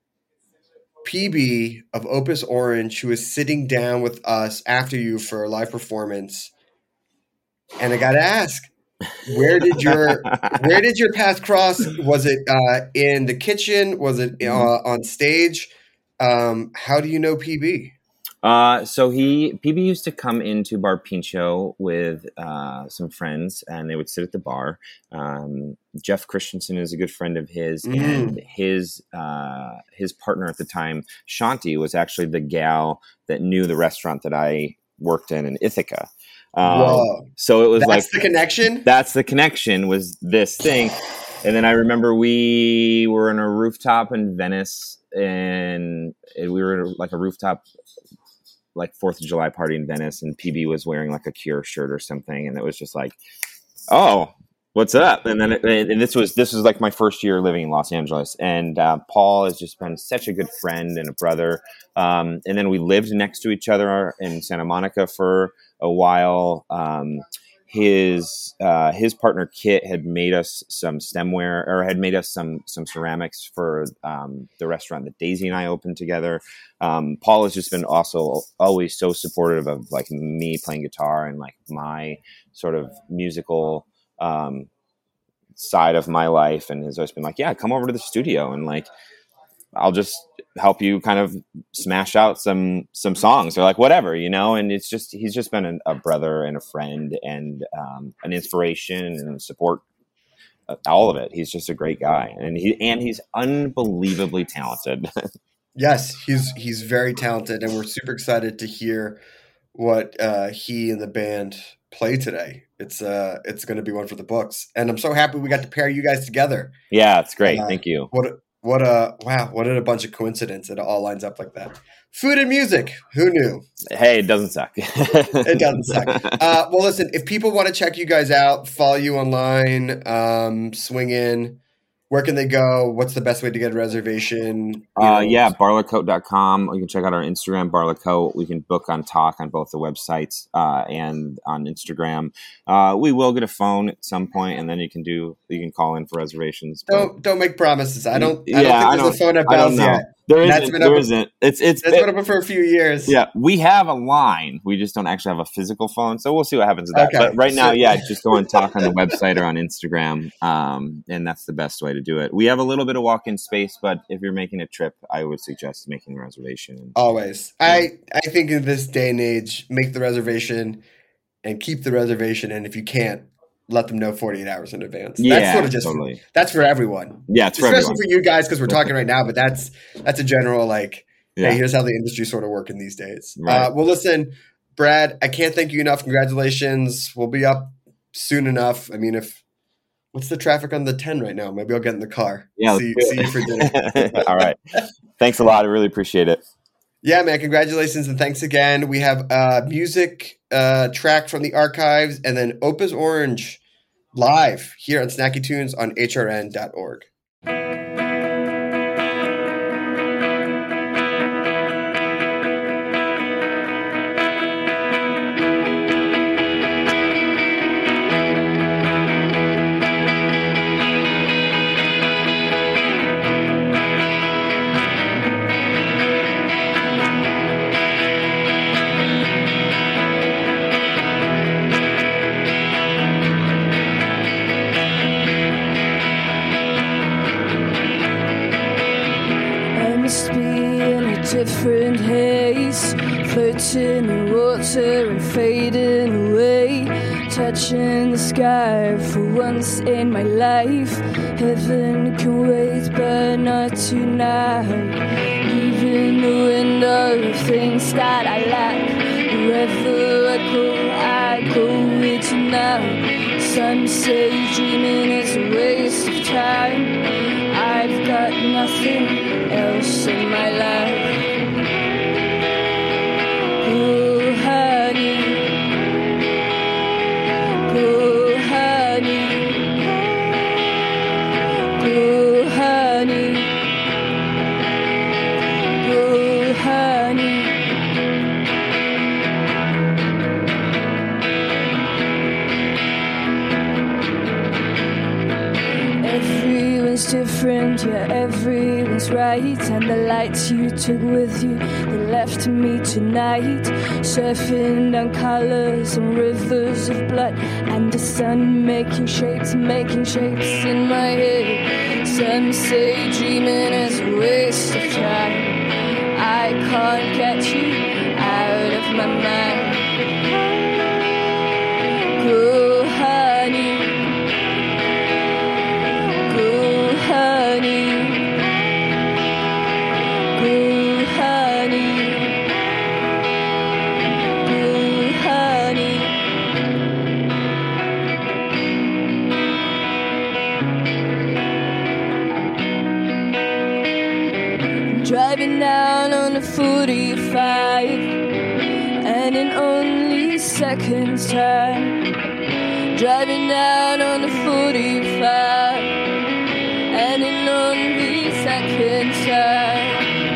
P B of Opus Orange, who is sitting down with us after you for a live performance. And I got to ask, where did your where did your path cross? Was it uh, in the kitchen? Was it uh, on stage? Um, how do you know P B? Uh, so he P B used to come into Bar Pincho with uh, some friends, and they would sit at the bar. Um, Jeff Christensen is a good friend of his, mm. and his uh, his partner at the time, Shanti, was actually the gal that knew the restaurant that I worked in in Ithaca. Um, Whoa! So it was that's like the connection. That's the connection. Was this thing, and then I remember we were in a rooftop in Venice, and we were like a rooftop. Like Fourth of July party in Venice, and P B was wearing like a Cure shirt or something, and it was just like, oh, what's up? And then it, and this was this was like my first year living in Los Angeles, and uh, Paul has just been such a good friend and a brother. Um, and then we lived next to each other in Santa Monica for a while. Um, his uh, his partner Kit had made us some stemware, or had made us some some ceramics for um, the restaurant that Daisy and I opened together. Um, Paul has just been also always so supportive of like me playing guitar and like my sort of musical um, side of my life, and has always been like, yeah, come over to the studio and like I'll just help you kind of smash out some some songs or like whatever, you know. And it's just he's just been a, a brother and a friend and um, an inspiration and support. Uh, all of it. He's just a great guy, and he and he's unbelievably talented. Yes, he's he's very talented, and we're super excited to hear what uh, he and the band play today. It's uh, it's going to be one for the books, and I'm so happy we got to pair you guys together. Yeah, it's great. Uh, Thank you. What a, what a wow! What a bunch of coincidence! It all lines up like that. Food and music. Who knew? Hey, it doesn't suck. It doesn't suck. Uh, well, listen. If people want to check you guys out, follow you online, um, swing in. Where can they go? What's the best way to get a reservation? Uh, yeah, barlacote dot com. You can check out our Instagram, Barlacote. We can book on Talk on both the websites uh, and on Instagram. Uh, we will get a phone at some point, and then you can do you can call in for reservations. But don't don't make promises. I don't. I yeah, don't think I there's don't, a phone at Bell's yet. There That's isn't. been There up, isn't. It's it's it's been up for a few years. Yeah, we have a line. We just don't actually have a physical phone, so we'll see what happens with that. Okay. But right now, So- yeah, just go and talk on the website or on Instagram, um, and that's the best way to do it. We have a little bit of walk-in space, but if you're making a trip, I would suggest making a reservation. Always. I I think in this day and age, make the reservation and keep the reservation, and if you can't, let them know forty-eight hours in advance. Yeah, that's sort of just totally. That's for everyone. Yeah, it's for especially everyone. for you guys because we're talking right now. But that's that's a general like. Yeah. Hey, here's how the industry sort of working these days. Right. Uh, well, listen, Brad, I can't thank you enough. Congratulations. We'll be up soon enough. I mean, if what's the traffic on the ten right now? Maybe I'll get in the car. Yeah, see, see you for dinner. All right. Thanks a lot. I really appreciate it. Yeah, man. Congratulations and thanks again. We have uh, music uh, track from the archives and then Opus Orange live here on Snacky Tunes on H R N dot org. Different haze, floating in water and fading away, touching the sky for once in my life. Heaven can wait, but not tonight. Even the window of things that I lack. Wherever I go, I go with you now. Some say dreaming is a waste of time. I've got nothing else in my life. Oh, honey. Oh, honey. Oh, honey. Oh, honey. Everyone's different, yeah, everyone's right. And the lights you took with you, they left me tonight. Surfing down colors and rivers of blood. And the sun making shapes, making shapes in my head. Some say dreaming is a waste of time. can't get you out of my mind. Go honey, go honey, go honey, go honey. Driving down on the forty-five, and in only seconds time. Driving down on the forty-five, and in only seconds time.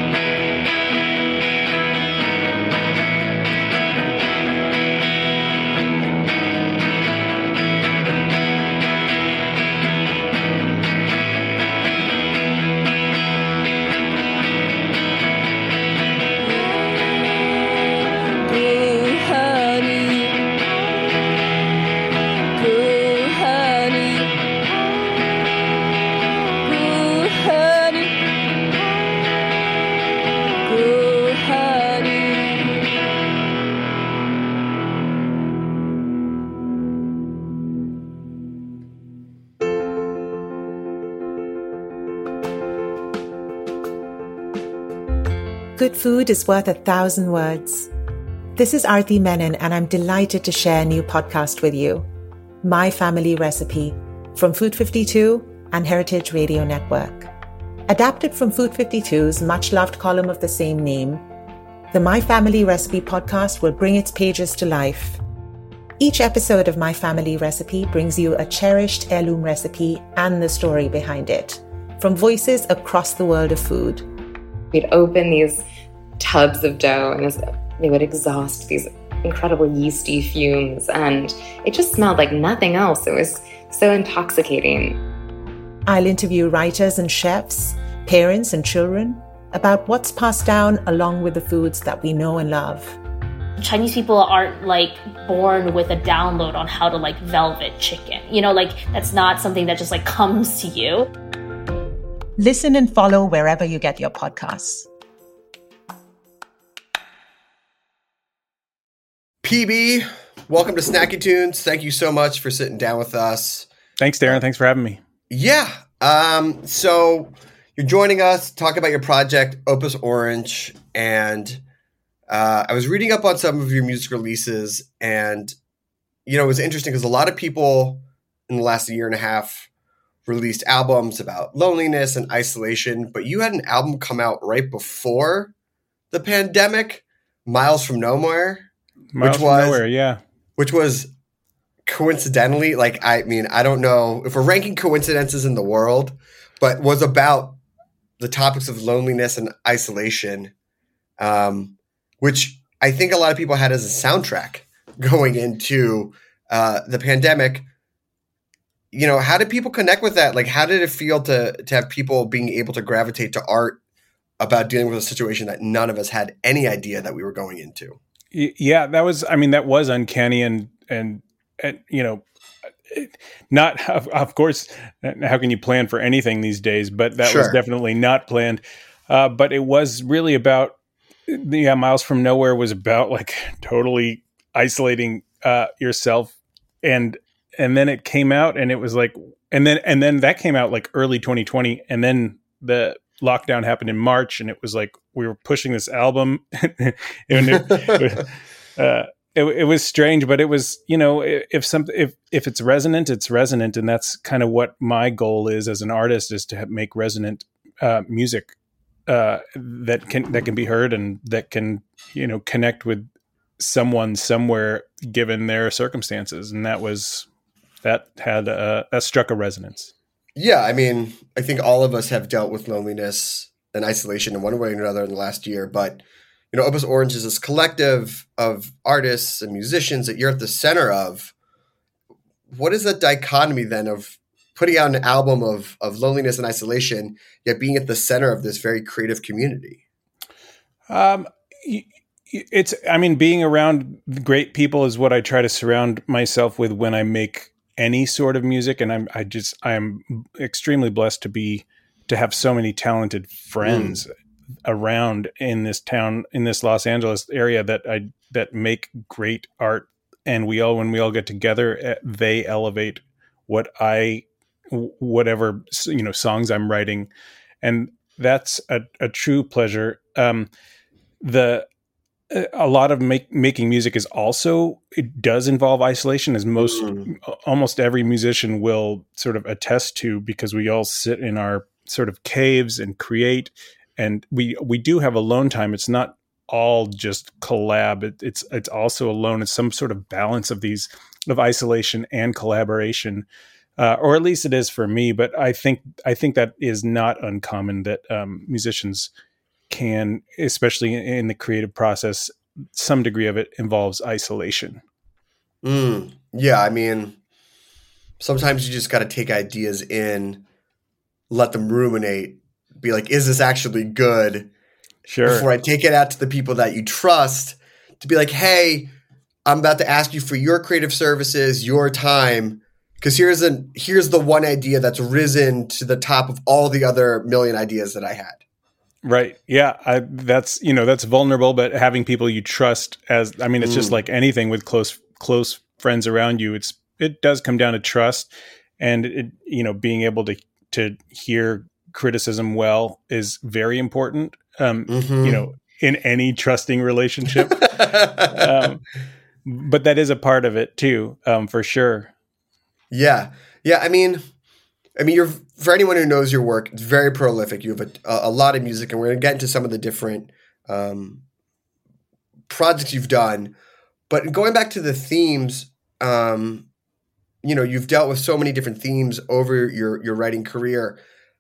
Good food is worth a thousand words. This is Aarti Menon, and I'm delighted to share a new podcast with you, My Family Recipe, from Food fifty-two and Heritage Radio Network. Adapted from Food fifty-two's much-loved column of the same name, the My Family Recipe podcast will bring its pages to life. Each episode of My Family Recipe brings you a cherished heirloom recipe and the story behind it, from voices across the world of food. We'd open these tubs of dough and was, they would exhaust these incredible yeasty fumes, and it just smelled like nothing else. It was so intoxicating. I'll interview writers and chefs, parents and children about what's passed down along with the foods that we know and love. Chinese people aren't like born with a download on how to like velvet chicken. You know, like that's not something that just like comes to you. Listen and follow wherever you get your podcasts. P B, welcome to Snacky Tunes. Thank you so much for sitting down with us. Thanks, Darren. Thanks for having me. Yeah. Um, so you're joining us to talk about your project, Opus Orange. And uh, I was reading up on some of your music releases. And, you know, it was interesting because a lot of people in the last year and a half released albums about loneliness and isolation. But you had an album come out right before the pandemic, Miles from Nowhere. Miles which was from Nowhere, yeah. Which was coincidentally, like, I mean, I don't know if we're ranking coincidences in the world, but was about the topics of loneliness and isolation, um, which I think a lot of people had as a soundtrack going into uh, the pandemic. You know, how did people connect with that? Like, how did it feel to to have people being able to gravitate to art about dealing with a situation that none of us had any idea that we were going into? Yeah, that was, I mean, that was uncanny and, and, and you know, not, of, of course, how can you plan for anything these days? But that Sure. was definitely not planned. Uh, but it was really about, yeah, Miles from Nowhere was about like totally isolating uh, yourself. And, and then it came out and it was like, and then, and then that came out like early twenty twenty. And then the lockdown happened in March, and it was like we were pushing this album, and it, uh, it, it was strange. But it was, you know, if some if if it's resonant, it's resonant, and that's kind of what my goal is as an artist, is to make resonant uh, music uh, that can that can be heard and that can, you know, connect with someone somewhere given their circumstances, and that was that had uh, that struck a resonance. Yeah, I mean, I think all of us have dealt with loneliness and isolation in one way or another in the last year. But, you know, Opus Orange is this collective of artists and musicians that you're at the center of. What is that dichotomy then of putting out an album of of loneliness and isolation, yet being at the center of this very creative community? Um, it's, I mean, being around great people is what I try to surround myself with when I make any sort of music. And I'm, I just, I am extremely blessed to be, to have so many talented friends. around in this town, in this Los Angeles area that I that make great art, and we all when we all get together, they elevate what I whatever you know songs I'm writing, and that's a, a true pleasure. Um, the a lot of make, making music is also, it does involve isolation, as most mm. almost every musician will sort of attest to, because we all sit in our sort of caves and create, and we we do have alone time. It's not all just collab. It, it's it's also alone. It's some sort of balance of these of isolation and collaboration, uh, or at least it is for me. But I think I think that is not uncommon, that um, musicians can, especially in the creative process, some degree of it involves isolation. Mm, yeah, I mean, sometimes you just got to take ideas in, let them ruminate, be like, is this actually good? Sure. Before I take it out to the people that you trust, to be like, hey, I'm about to ask you for your creative services, your time, because here's an here's the one idea that's risen to the top of all the other million ideas that I had. Right. Yeah. I, that's, you know, that's vulnerable, but having people you trust, as, I mean, it's mm. just like anything with close, close friends around you. It's, it does come down to trust, and it, you know, being able to, to hear criticism well is very important. Um, mm-hmm. You know, in any trusting relationship. um, but that is a part of it too, um, for sure. Yeah. Yeah. I mean, I mean, you're, for anyone who knows your work, it's very prolific. You have a, a lot of music, and we're going to get into some of the different um, projects you've done. But going back to the themes, um, you know, you've dealt with so many different themes over your, your writing career.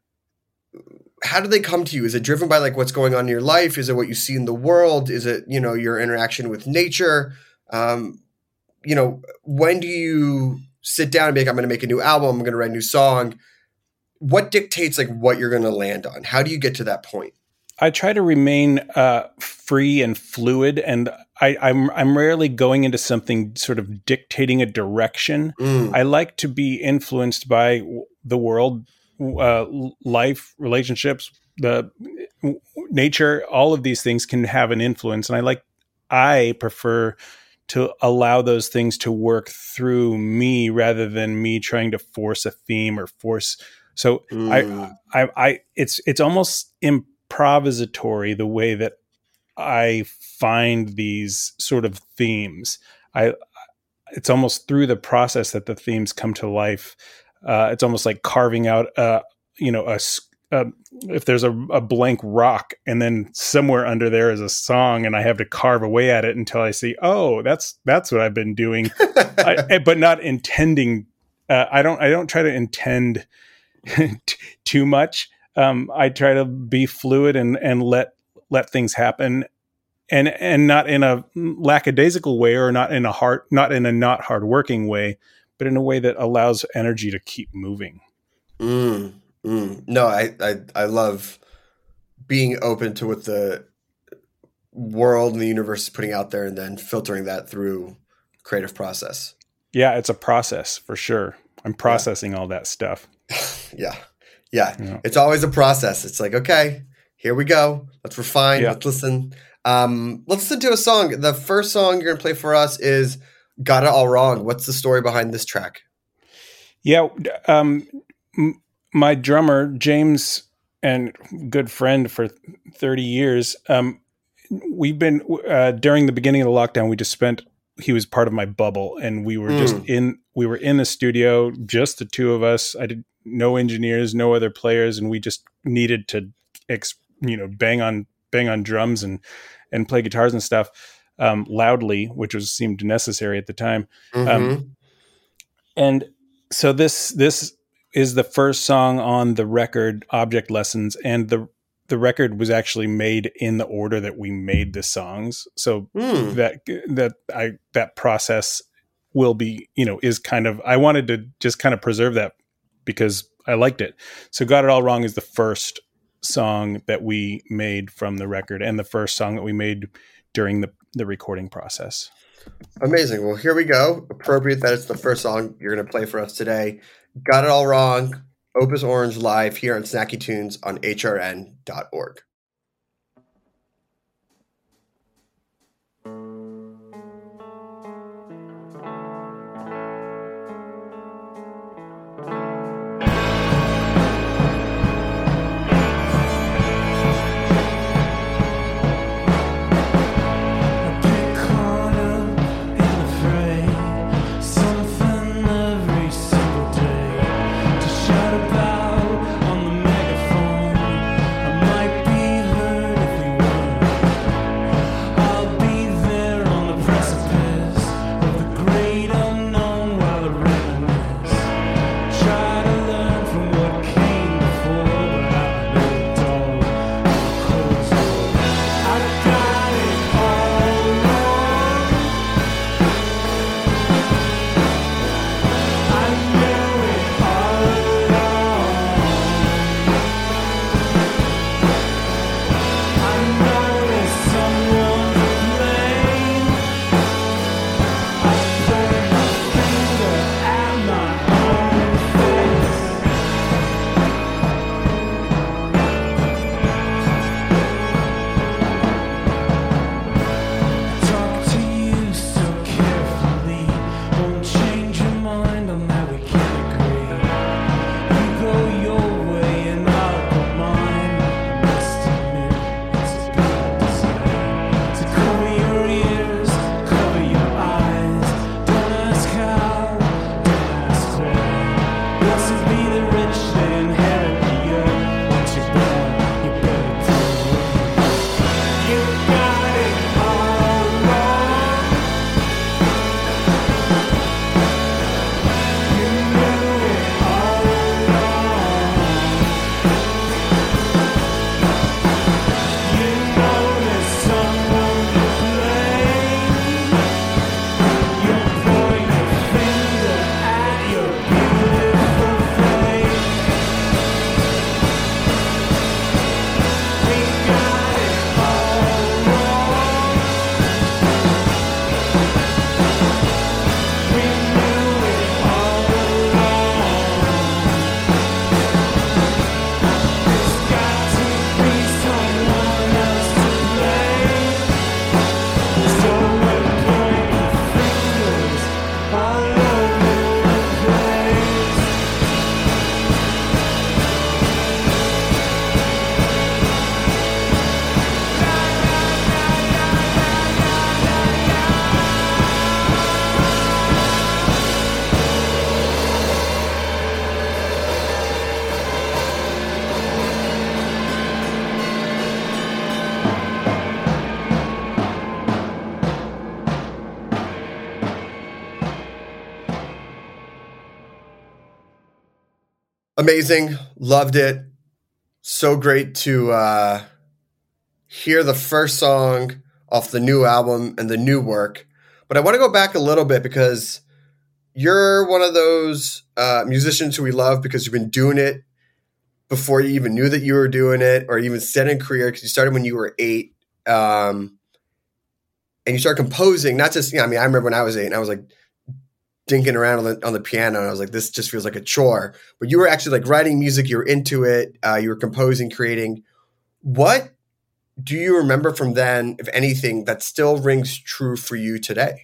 How do they come to you? Is it driven by like what's going on in your life? Is it what you see in the world? Is it, you know, your interaction with nature? Um, you know, when do you sit down and be like, I'm going to make a new album, I'm going to write a new song? What dictates like what you're going to land on? How do you get to that point? I try to remain uh, free and fluid, and I, I'm I'm rarely going into something sort of dictating a direction. Mm. I like to be influenced by the world, uh, life, relationships, the nature. All of these things can have an influence, and I like I prefer to allow those things to work through me rather than me trying to force a theme or force. So mm. I, I, I, it's, it's almost improvisatory the way that I find these sort of themes. I, it's almost through the process that the themes come to life. Uh, it's almost like carving out, uh, you know, a, uh, if there's a, a blank rock and then somewhere under there is a song, and I have to carve away at it until I see, oh, that's, that's what I've been doing, I, but not intending. Uh, I don't, I don't try to intend t- too much. Um, I try to be fluid and, and let, let things happen, and, and not in a lackadaisical way, or not in a hard, not in a not hardworking way, but in a way that allows energy to keep moving. Mm. Mm. No, I, I I love being open to what the world and the universe is putting out there, and then filtering that through creative process. Yeah, it's a process for sure. I'm processing yeah. all that stuff. yeah. yeah. Yeah. It's always a process. It's like, okay, here we go. Let's refine. Yeah. Let's listen. Um, let's listen to a song. The first song you're going to play for us is Got It All Wrong. What's the story behind this track? Yeah. Um, m- My drummer, James, and good friend for thirty years, um, we've been, uh, during the beginning of the lockdown, we just spent, he was part of my bubble, and we were mm. just in, we were in the studio, just the two of us. I did no engineers, no other players, and we just needed to, ex, you know, bang on, bang on drums and, and play guitars and stuff um, loudly, which was seemed necessary at the time. Mm-hmm. Um, and so this, this, is the first song on the record, Object Lessons, and the the record was actually made in the order that we made the songs. So mm. that that I that process will be, you know, is kind of, I wanted to just kind of preserve that because I liked it. So Got It All Wrong is the first song that we made from the record, and the first song that we made during the the recording process. Amazing. Well, here we go. Appropriate that it's the first song you're going to play for us today. Got It All Wrong, Opus Orange live here on Snacky Tunes on H R N dot org. Amazing. Loved it. So great to uh, hear the first song off the new album and the new work. But I want to go back a little bit because you're one of those uh, musicians who we love because you've been doing it before you even knew that you were doing it, or even set in career, because you started when you were eight. Um, and you started composing, not just, you know, I mean, I remember when I was eight and I was like dinking around on the, on the piano and I was like, this just feels like a chore. But you were actually like writing music, you were into it, uh, you were composing, creating. What do you remember from then, if anything, that still rings true for you today?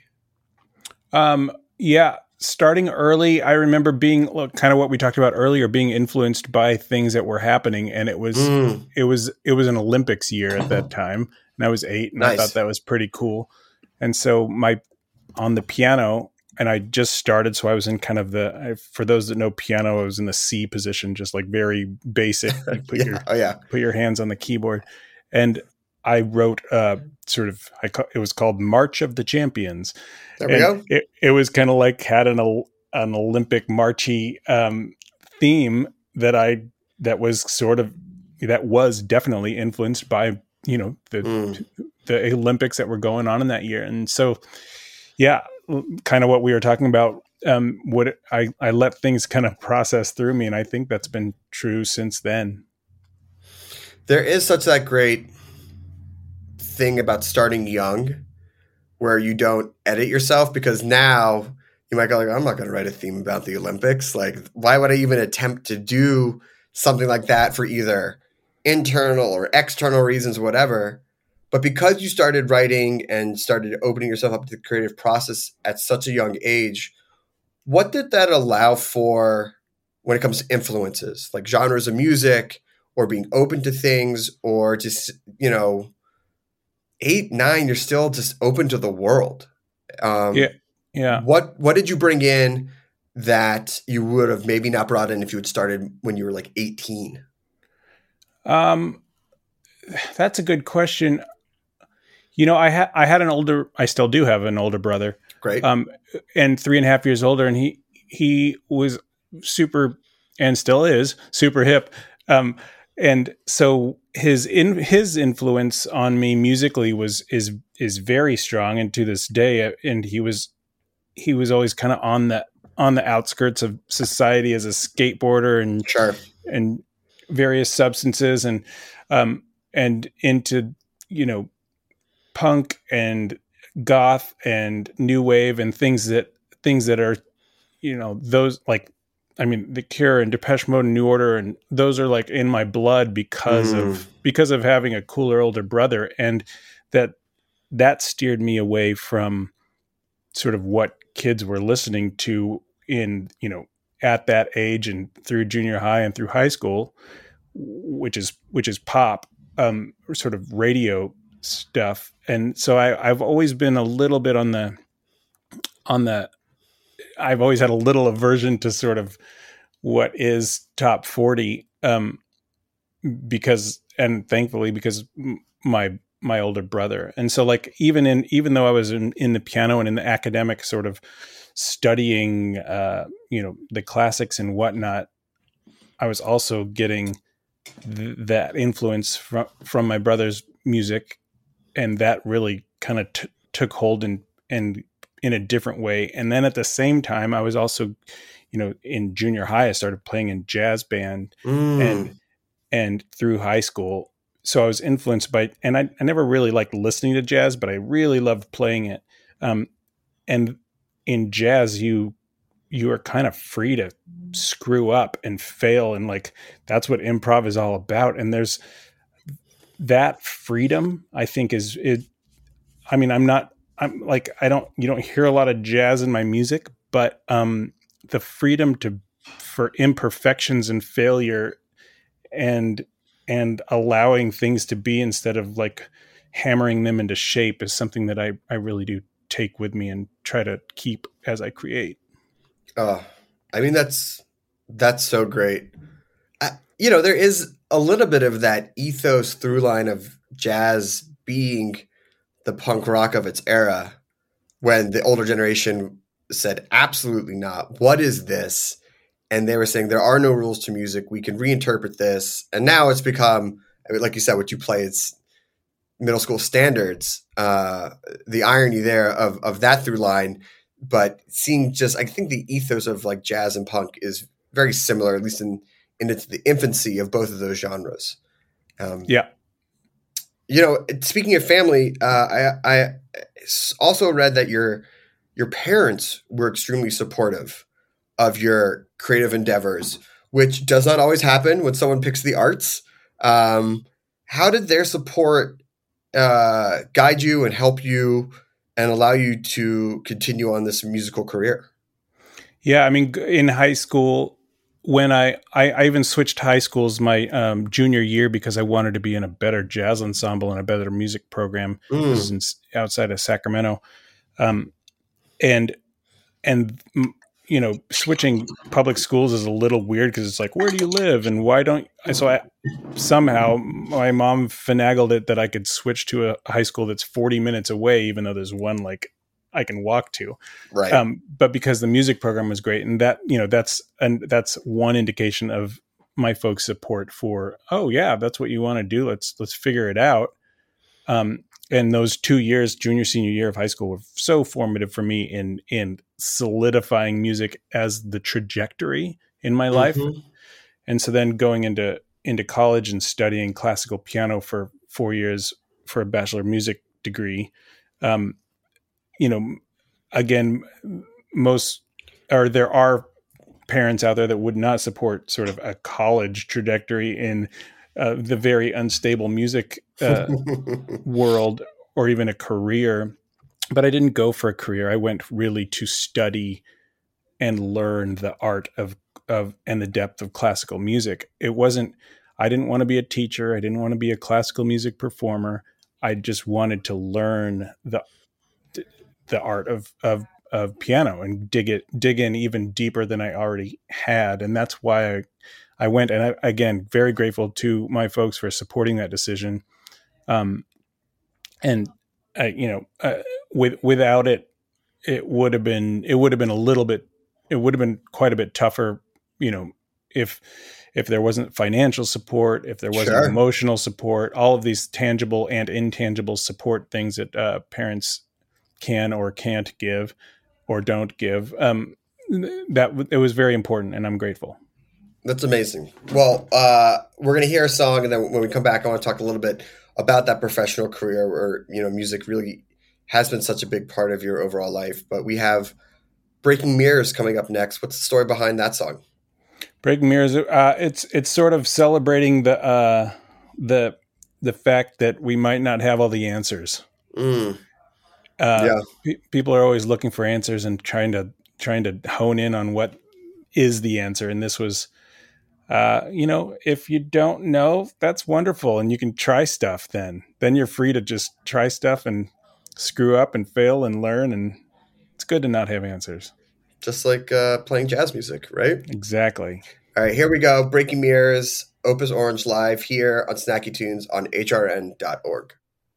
Um, yeah. Starting early, I remember being look, kind of what we talked about earlier, being influenced by things that were happening. And it was, mm. it was, it was an Olympics year at that time. And I was eight and nice. I thought that was pretty cool. And so my, on the piano, and I just started. So I was in kind of the, for those that know piano, I was in the C position, just like very basic. You put yeah. your, oh, yeah. put your hands on the keyboard. And I wrote uh sort of, I ca- it was called March of the Champions. There we and go. It, it was kind of like had an an Olympic marchy um, theme that I that was sort of that was definitely influenced by, you know, the mm. the Olympics that were going on in that year. And so, yeah, kind of what we were talking about. Um, what I I let things kind of process through me, and I think that's been true since then. There is such that great thing about starting young where you don't edit yourself, because now you might go like, I'm not going to write a theme about the Olympics. Like, why would I even attempt to do something like that for either internal or external reasons, whatever? But because you started writing and started opening yourself up to the creative process at such a young age, what did that allow for when it comes to influences, like genres of music or being open to things, or just, you know, eight, nine, you're still just open to the world. Um, yeah. Yeah. What, what did you bring in that you would have maybe not brought in if you had started when you were like eighteen? Um, that's a good question. You know, I had, I had an older, I still do have an older brother. Great. Um, and three and a half years older. And he, he was super, and still is super hip. Um, And so his in his influence on me musically was is is very strong, and to this day. And he was he was always kind of on the on the outskirts of society as a skateboarder and sure. and various substances and um and into, you know, punk and goth and new wave and things that things that are, you know, those like. I mean, The Cure and Depeche Mode and New Order, and those are like in my blood because mm. of because of having a cooler older brother, and that that steered me away from sort of what kids were listening to in, you know, at that age and through junior high and through high school, which is which is pop, um, sort of radio stuff. And so I, I've always been a little bit on the on the. I've always had a little aversion to sort of what is top forty, um, because, and thankfully because my, my older brother. And so like, even in, even though I was in, in the piano and in the academic sort of studying, uh, you know, the classics and whatnot, I was also getting th- that influence from, from my brother's music. And that really kind of t- took hold and, and, in a different way. And then at the same time, I was also, you know, in junior high, I started playing in jazz band mm. and, and through high school. So I was influenced by, and I, I never really liked listening to jazz, but I really loved playing it. Um, and in jazz, you, you are kind of free to screw up and fail. And like, that's what improv is all about. And there's that freedom, I think is it. I mean, I'm not, I'm like, I don't, you don't hear a lot of jazz in my music, but um, the freedom to, for imperfections and failure and, and allowing things to be instead of like hammering them into shape is something that I, I really do take with me and try to keep as I create. Oh, I mean, that's, that's so great. I, you know, there is a little bit of that ethos through line of jazz being the punk rock of its era, when the older generation said, absolutely not. What is this? and they were saying there are no rules to music. We can reinterpret this. And now it's become, like you said, what you play, it's middle school standards. Uh, the irony there of, of that through line, but seeing just, I think the ethos of like jazz and punk is very similar, at least in, in its, the infancy of both of those genres. Um, yeah. You know, speaking of family, uh, I, I also read that your, your parents were extremely supportive of your creative endeavors, which does not always happen when someone picks the arts. Um, how did their support uh, guide you and help you and allow you to continue on this musical career? Yeah, I mean, in high school, when I, I, I even switched high schools my um, junior year because I wanted to be in a better jazz ensemble and a better music program. Mm. This is in, outside of Sacramento. Um, and, and, you know, switching public schools is a little weird because it's like, where do you live? And why don't, so I, somehow my mom finagled it that I could switch to a high school that's forty minutes away, even though there's one like I can walk to. Right. Um, but because the music program was great, and that, you know, that's, and that's one indication of my folks' support for, oh yeah, that's what you want to do. Let's, let's figure it out. Um, and those two years, junior, senior year of high school, were so formative for me in, in solidifying music as the trajectory in my life. Mm-hmm. And so then going into, into college and studying classical piano for four years for a Bachelor of Music degree. Um, you know, again, most, or there are parents out there that would not support sort of a college trajectory in uh, the very unstable music uh, world, or even a career. But I didn't go for a career. I went really to study and learn the art of, of, and the depth of classical music. It wasn't, I didn't want to be a teacher. I didn't want to be a classical music performer. I just wanted to learn the, the art of, of, of piano and dig it, dig in even deeper than I already had. And that's why I, I went, and I, again, very grateful to my folks for supporting that decision. Um, and I, you know, uh, with, without it, it would have been, it would have been a little bit, it would have been quite a bit tougher, you know, if, if there wasn't financial support, if there wasn't Sure. emotional support, all of these tangible and intangible support things that uh, parents can or can't give or don't give, um, that it was very important, and I'm grateful. That's amazing. Well, uh, we're going to hear a song, and then when we come back, I want to talk a little bit about that professional career where, you know, music really has been such a big part of your overall life. But we have Breaking Mirrors coming up next. What's the story behind that song? Breaking Mirrors, uh, it's it's sort of celebrating the uh, the the fact that we might not have all the answers. Mm. Uh, yeah. pe- people are always looking for answers and trying to trying to hone in on what is the answer. And this was, uh, you know, if you don't know, that's wonderful, and you can try stuff. Then then you're free to just try stuff and screw up and fail and learn. And it's good to not have answers. Just like uh, playing jazz music, right? Exactly. All right, here we go. Breaking Mirrors, Opus Orange live here on Snacky Tunes on H R N dot org.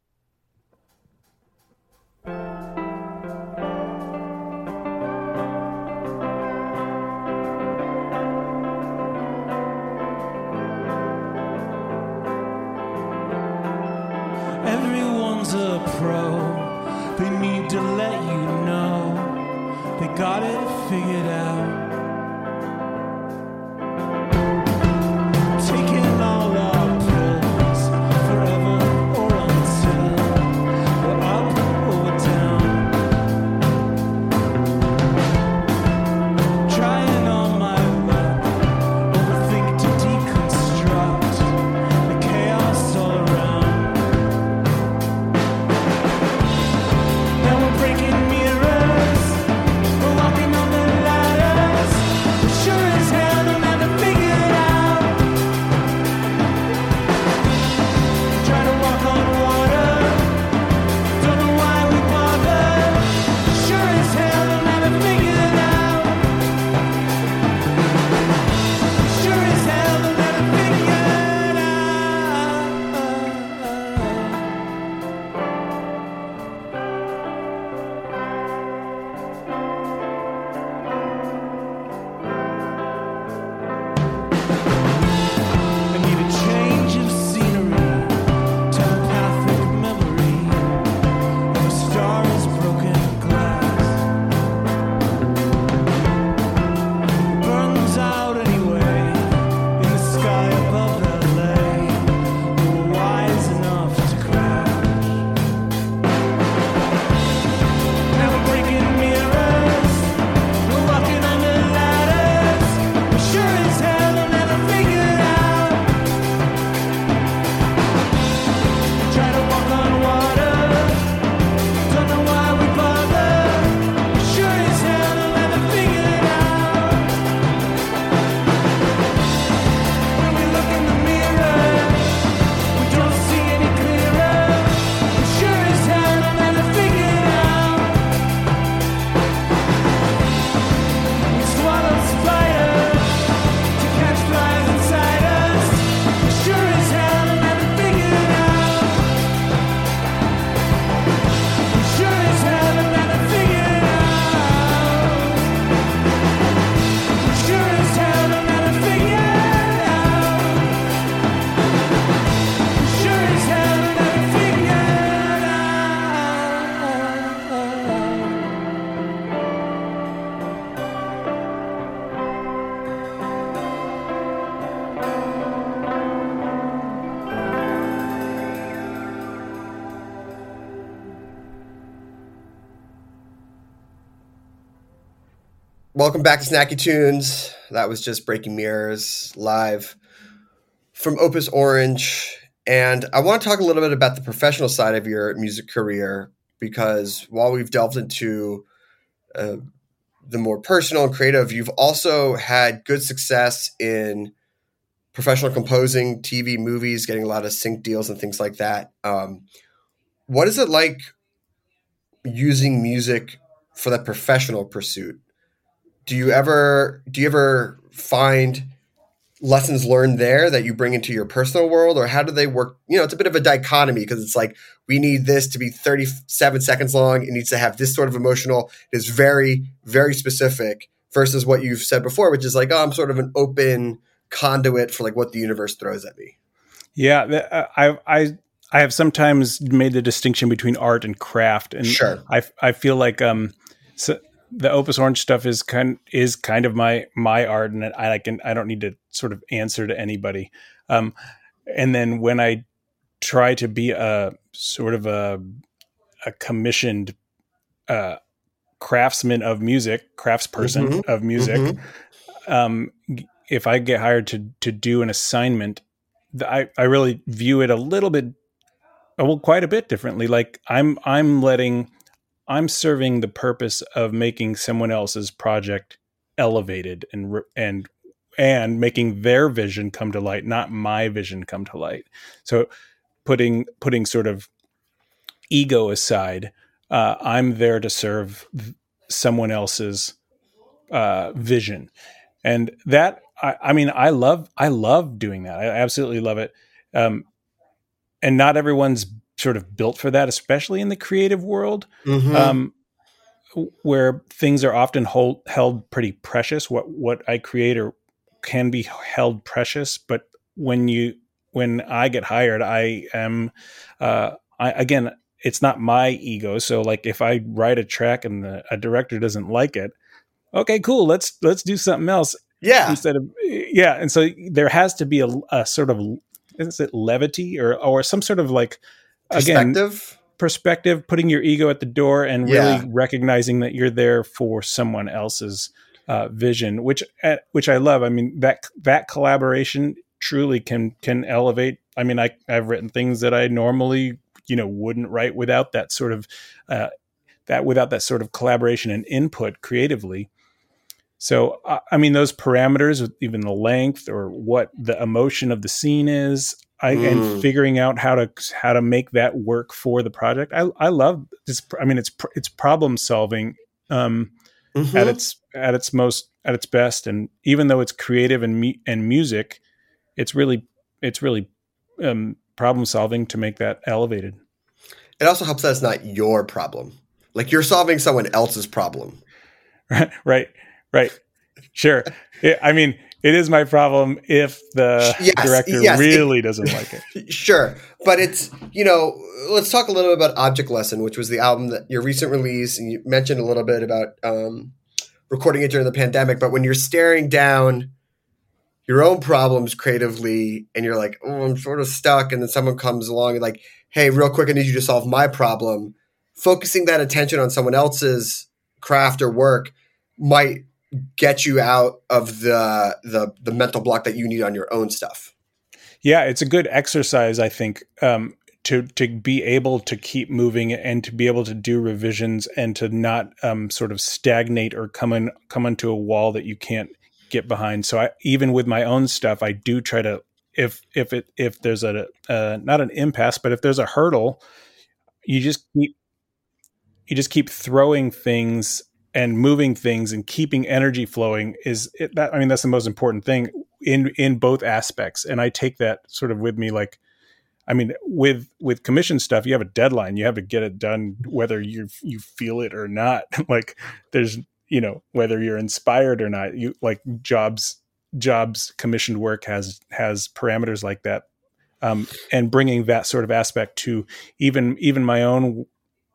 Everyone's a pro. They need to let you know they got it figured out. Taking all our pills forever or until we're up or down. Trying on my luck, overthink to deconstruct the chaos all around. Now we're breaking mirrors, we're walking on the ladder. welcome back to Snacky Tunes. That was just Breaking Mirrors live from Opus Orange. And I want to talk a little bit about the professional side of your music career, because while we've delved into uh, the more personal and creative, you've also had good success in professional composing, T V, movies, getting a lot of sync deals and things like that. Um, what is it like using music for that professional pursuit? Do you ever do you ever find lessons learned there that you bring into your personal world, or how do they work? You know, it's a bit of a dichotomy, because it's like, we need this to be thirty-seven seconds long. It needs to have this sort of emotional. It is very, very specific, versus what you've said before, which is like, oh, I'm sort of an open conduit for like what the universe throws at me. Yeah. I, I, I have sometimes made the distinction between art and craft, and sure. I, I feel like, um, so, the Opus Orange stuff is kind is kind of my my art, and I, I can I don't need to sort of answer to anybody. Um, and then when I try to be a sort of a a commissioned uh, craftsman of music, craftsperson mm-hmm. of music, mm-hmm. um, if I get hired to to do an assignment, I I really view it a little bit, well, quite a bit differently. Like I'm I'm letting. I'm serving the purpose of making someone else's project elevated and and and making their vision come to light, not my vision come to light. So putting putting sort of ego aside, uh, I'm there to serve someone else's uh, vision, and that I, I mean I love I love doing that. I absolutely love it, um, and not everyone's sort of built for that, especially in the creative world, mm-hmm. um, where things are often hold, held pretty precious. What what I create or can be held precious, but when you when I get hired, I am uh, I, again, it's not my ego. So like, if I write a track and the, a director doesn't like it, okay, cool, let's let's do something else. Yeah, instead of yeah, and so there has to be a, a sort of is it levity or or some sort of like. Perspective? Again, perspective, putting your ego at the door and really yeah. recognizing that you're there for someone else's uh, vision, which uh, which I love. I mean, that that collaboration truly can can elevate. I mean, I, I've written things that I normally, you know, wouldn't write without that sort of uh, that without that sort of collaboration and input creatively. So, uh, I mean, those parameters, even the length or what the emotion of the scene is, I, mm. and figuring out how to how to make that work for the project. I I love this. I mean, it's it's problem solving um, mm-hmm. at its at its most at its best. And even though it's creative and me, and music, it's really it's really um, problem solving to make that elevated. It also helps that it's not your problem. Like, you're solving someone else's problem. Right. Right. Right. Sure. It, I mean, it is my problem if the yes, director yes, really it, doesn't like it. Sure. But it's, you know, let's talk a little bit about Object Lesson, which was the album that your recent release. And you mentioned a little bit about um, recording it during the pandemic. But when you're staring down your own problems creatively and you're like, oh, I'm sort of stuck. And then someone comes along and like, hey, real quick, I need you to solve my problem. Focusing that attention on someone else's craft or work might get you out of the, the the mental block that you need on your own stuff. Yeah, it's a good exercise, I think, um, to to be able to keep moving and to be able to do revisions and to not um, sort of stagnate or come in come into a wall that you can't get behind. So I, even with my own stuff, I do try to, if if it if there's a uh, not an impasse, but if there's a hurdle, you just keep you just keep throwing things and moving things and keeping energy flowing is it, that, I mean, that's the most important thing in, in both aspects. And I take that sort of with me. Like, I mean, with, with commission stuff, you have a deadline, you have to get it done, whether you, you feel it or not. Like there's, you know, whether you're inspired or not, you like jobs, jobs, commissioned work has, has parameters like that. Um, and bringing that sort of aspect to even, even my own,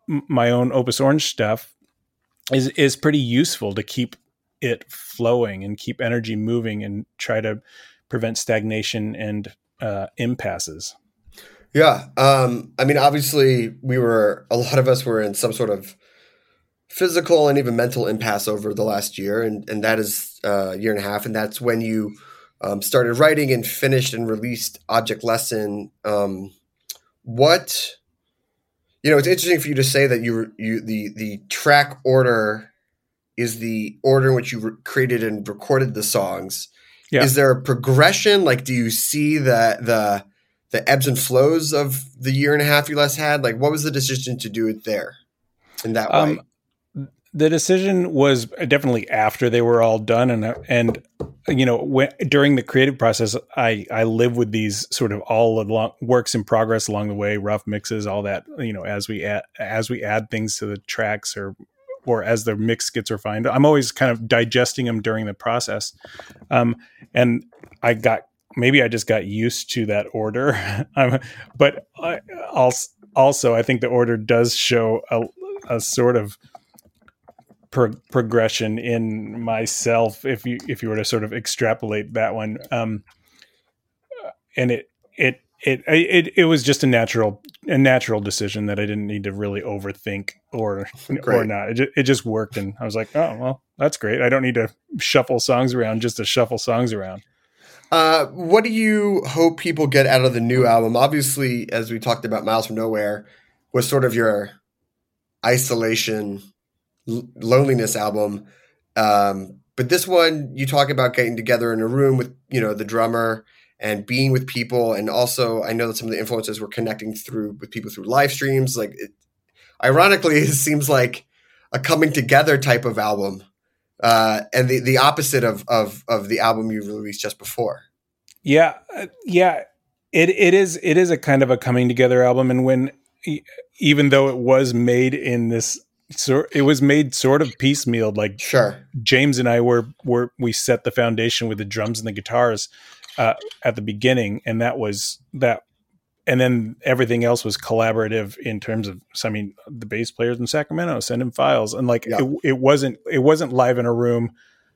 my own Opus Orange stuff, is is pretty useful to keep it flowing and keep energy moving and try to prevent stagnation and uh, impasses. Yeah. Um, I mean, obviously we were, a lot of us were in some sort of physical and even mental impasse over the last year, and and that is uh, a year and a half, and that's when you um, started writing and finished and released Object Lesson. Um, what you know, it's interesting for you to say that you you the the track order is the order in which you re- created and recorded the songs. Yeah. Is there a progression? Like, do you see the the the ebbs and flows of the year and a half you last had? Like, what was the decision to do it there in that um, way? The decision was definitely after they were all done, and and you know, when, during the creative process, I I live with these sort of all along works in progress along the way, rough mixes, all that. You know, as we add as we add things to the tracks, or or as the mix gets refined, I'm always kind of digesting them during the process, um, and I got maybe I just got used to that order, um, but I, also also I think the order does show a, a sort of Pro- progression in myself, if you if you were to sort of extrapolate that one, um, and it it it it it was just a natural a natural decision that I didn't need to really overthink or great. or not. It just, it just worked, and I was like, oh well, that's great. I don't need to shuffle songs around just to shuffle songs around. Uh, what do you hope people get out of the new album? Obviously, as we talked about, Miles from Nowhere was sort of your isolation, loneliness album, um, but this one you talk about getting together in a room with, you know, the drummer and being with people, and also I know that some of the influences were connecting through with people through live streams. Like, it, ironically, it seems like a coming together type of album, uh, and the the opposite of of of the album you released just before. Yeah, uh, yeah, it it is it is a kind of a coming together album, and when even though it was made in this. So it was made sort of piecemeal. Like, sure, James and I were were we set the foundation with the drums and the guitars uh, at the beginning, and that was that. And then everything else was collaborative in terms of, so, I mean, the bass players in Sacramento send him files, and like yeah. it, it wasn't it wasn't live in a room.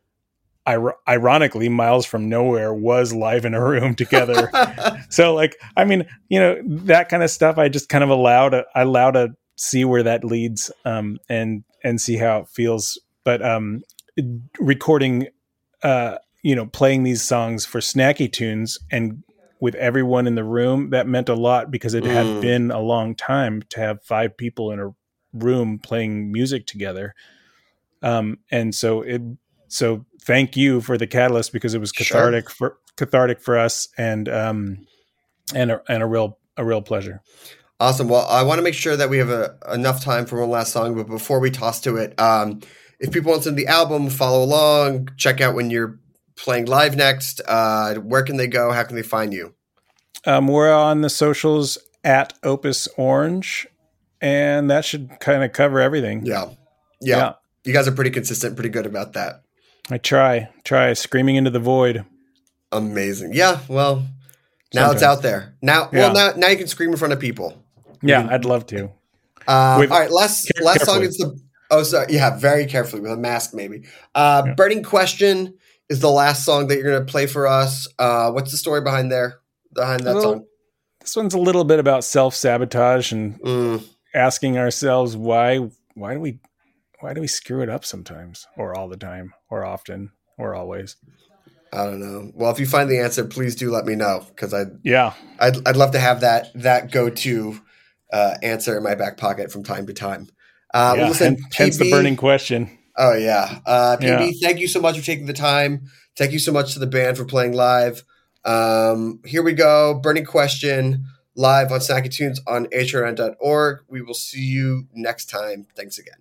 Ir- ironically, Miles from Nowhere was live in a room together. So, like, I mean, you know, that kind of stuff. I just kind of allowed a, I allowed a. see where that leads, um, and and see how it feels. But um, recording, uh, you know, playing these songs for Snacky Tunes and with everyone in the room, that meant a lot, because it mm. had been a long time to have five people in a room playing music together. Um, and so it, so thank you for the catalyst, because it was cathartic sure. for cathartic for us, and um, and a, and a real a real pleasure. Awesome. Well, I want to make sure that we have a, enough time for one last song, but before we toss to it, um, if people want to send the album, follow along, check out when you're playing live next, uh, where can they go? How can they find you? Um, we're on the socials at Opus Orange, and that should kind of cover everything. Yeah. yeah. Yeah. You guys are pretty consistent, pretty good about that. I try, try screaming into the void. Amazing. Yeah. Well, now Sometimes. It's out there. Now, yeah. well, now, now you can scream in front of people. Yeah, can, I'd love to. Uh, all right, last care- last carefully. song is the oh sorry yeah very carefully with a mask maybe. Uh, yeah. Burning Question is the last song that you're going to play for us. Uh, what's the story behind there behind that little, song? This one's a little bit about self-sabotage and mm. asking ourselves why why do we why do we screw it up sometimes, or all the time, or often, or always. I don't know. Well, if you find the answer, please do let me know, because I yeah I'd I'd love to have that that go to. Uh, answer in my back pocket from time to time. Uh, yeah, listen, hence the burning question. Oh yeah. Uh, P B, yeah. Thank you so much for taking the time. Thank you so much to the band for playing live. Um, here we go. Burning Question live on Snacky Tunes on H R N dot org. We will see you next time. Thanks again.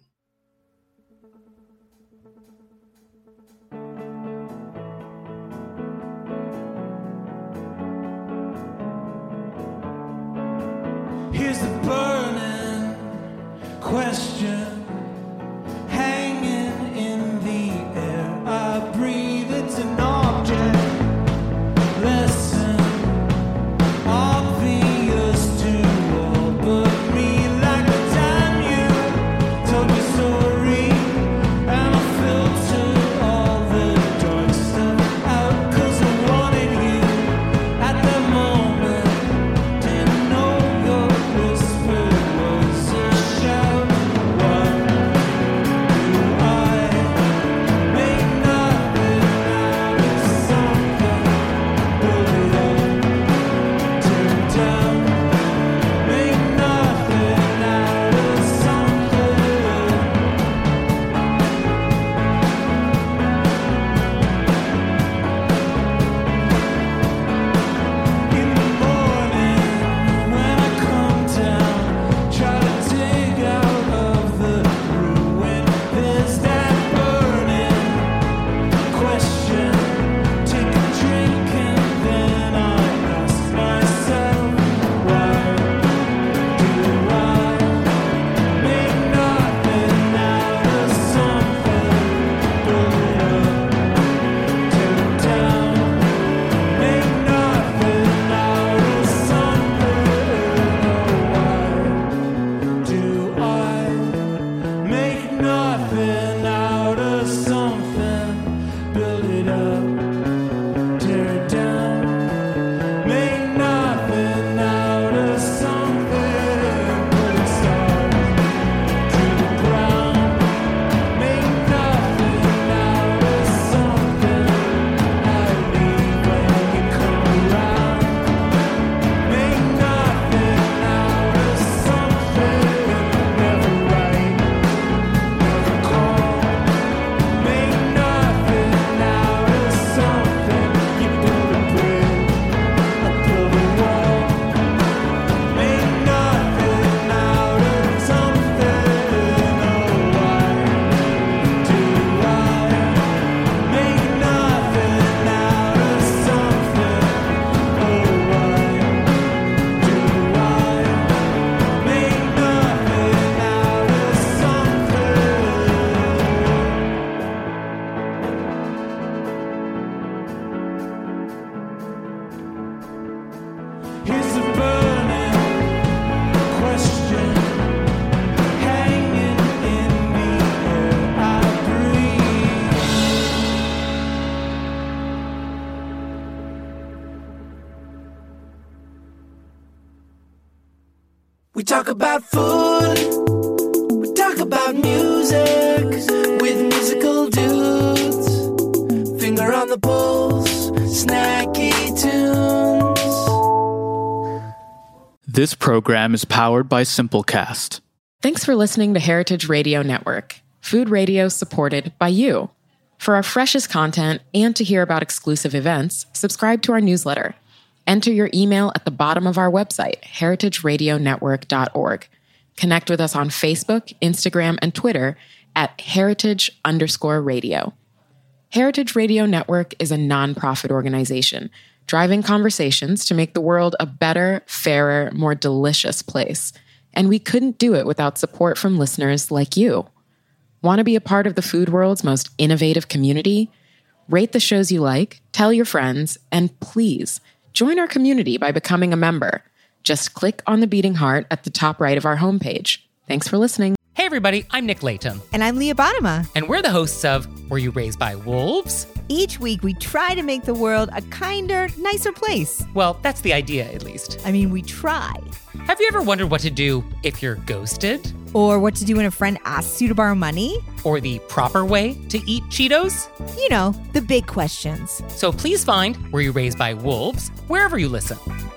Here's the burning question, hanging in the air. I breathe, it's an object lesson, obvious to all but me. Like the time you told me sorry, and I filtered all the dark stuff out, 'cause I wanted you at that moment. Didn't know your whisper was a shout. What talk about food. We talk about music with musical dudes. Finger on the pulse, snacky tunes. This program is powered by Simplecast. Thanks for listening to Heritage Radio Network, food radio supported by you. For our freshest content and to hear about exclusive events, subscribe to our newsletter. Enter your email at the bottom of our website, heritage radio network dot org. Connect with us on Facebook, Instagram, and Twitter at heritage underscore radio. Heritage Radio Network is a nonprofit organization driving conversations to make the world a better, fairer, more delicious place. And we couldn't do it without support from listeners like you. Want to be a part of the food world's most innovative community? Rate the shows you like, tell your friends, and please join our community by becoming a member. Just click on the beating heart at the top right of our homepage. Thanks for listening. Hey everybody, I'm Nick Latham. And I'm Leah Bottima. And we're the hosts of Were You Raised by Wolves? Each week we try to make the world a kinder, nicer place. Well, that's the idea, at least. I mean, we try. Have you ever wondered what to do if you're ghosted? Or what to do when a friend asks you to borrow money? Or the proper way to eat Cheetos? You know, the big questions. So please find Were You Raised by Wolves wherever you listen.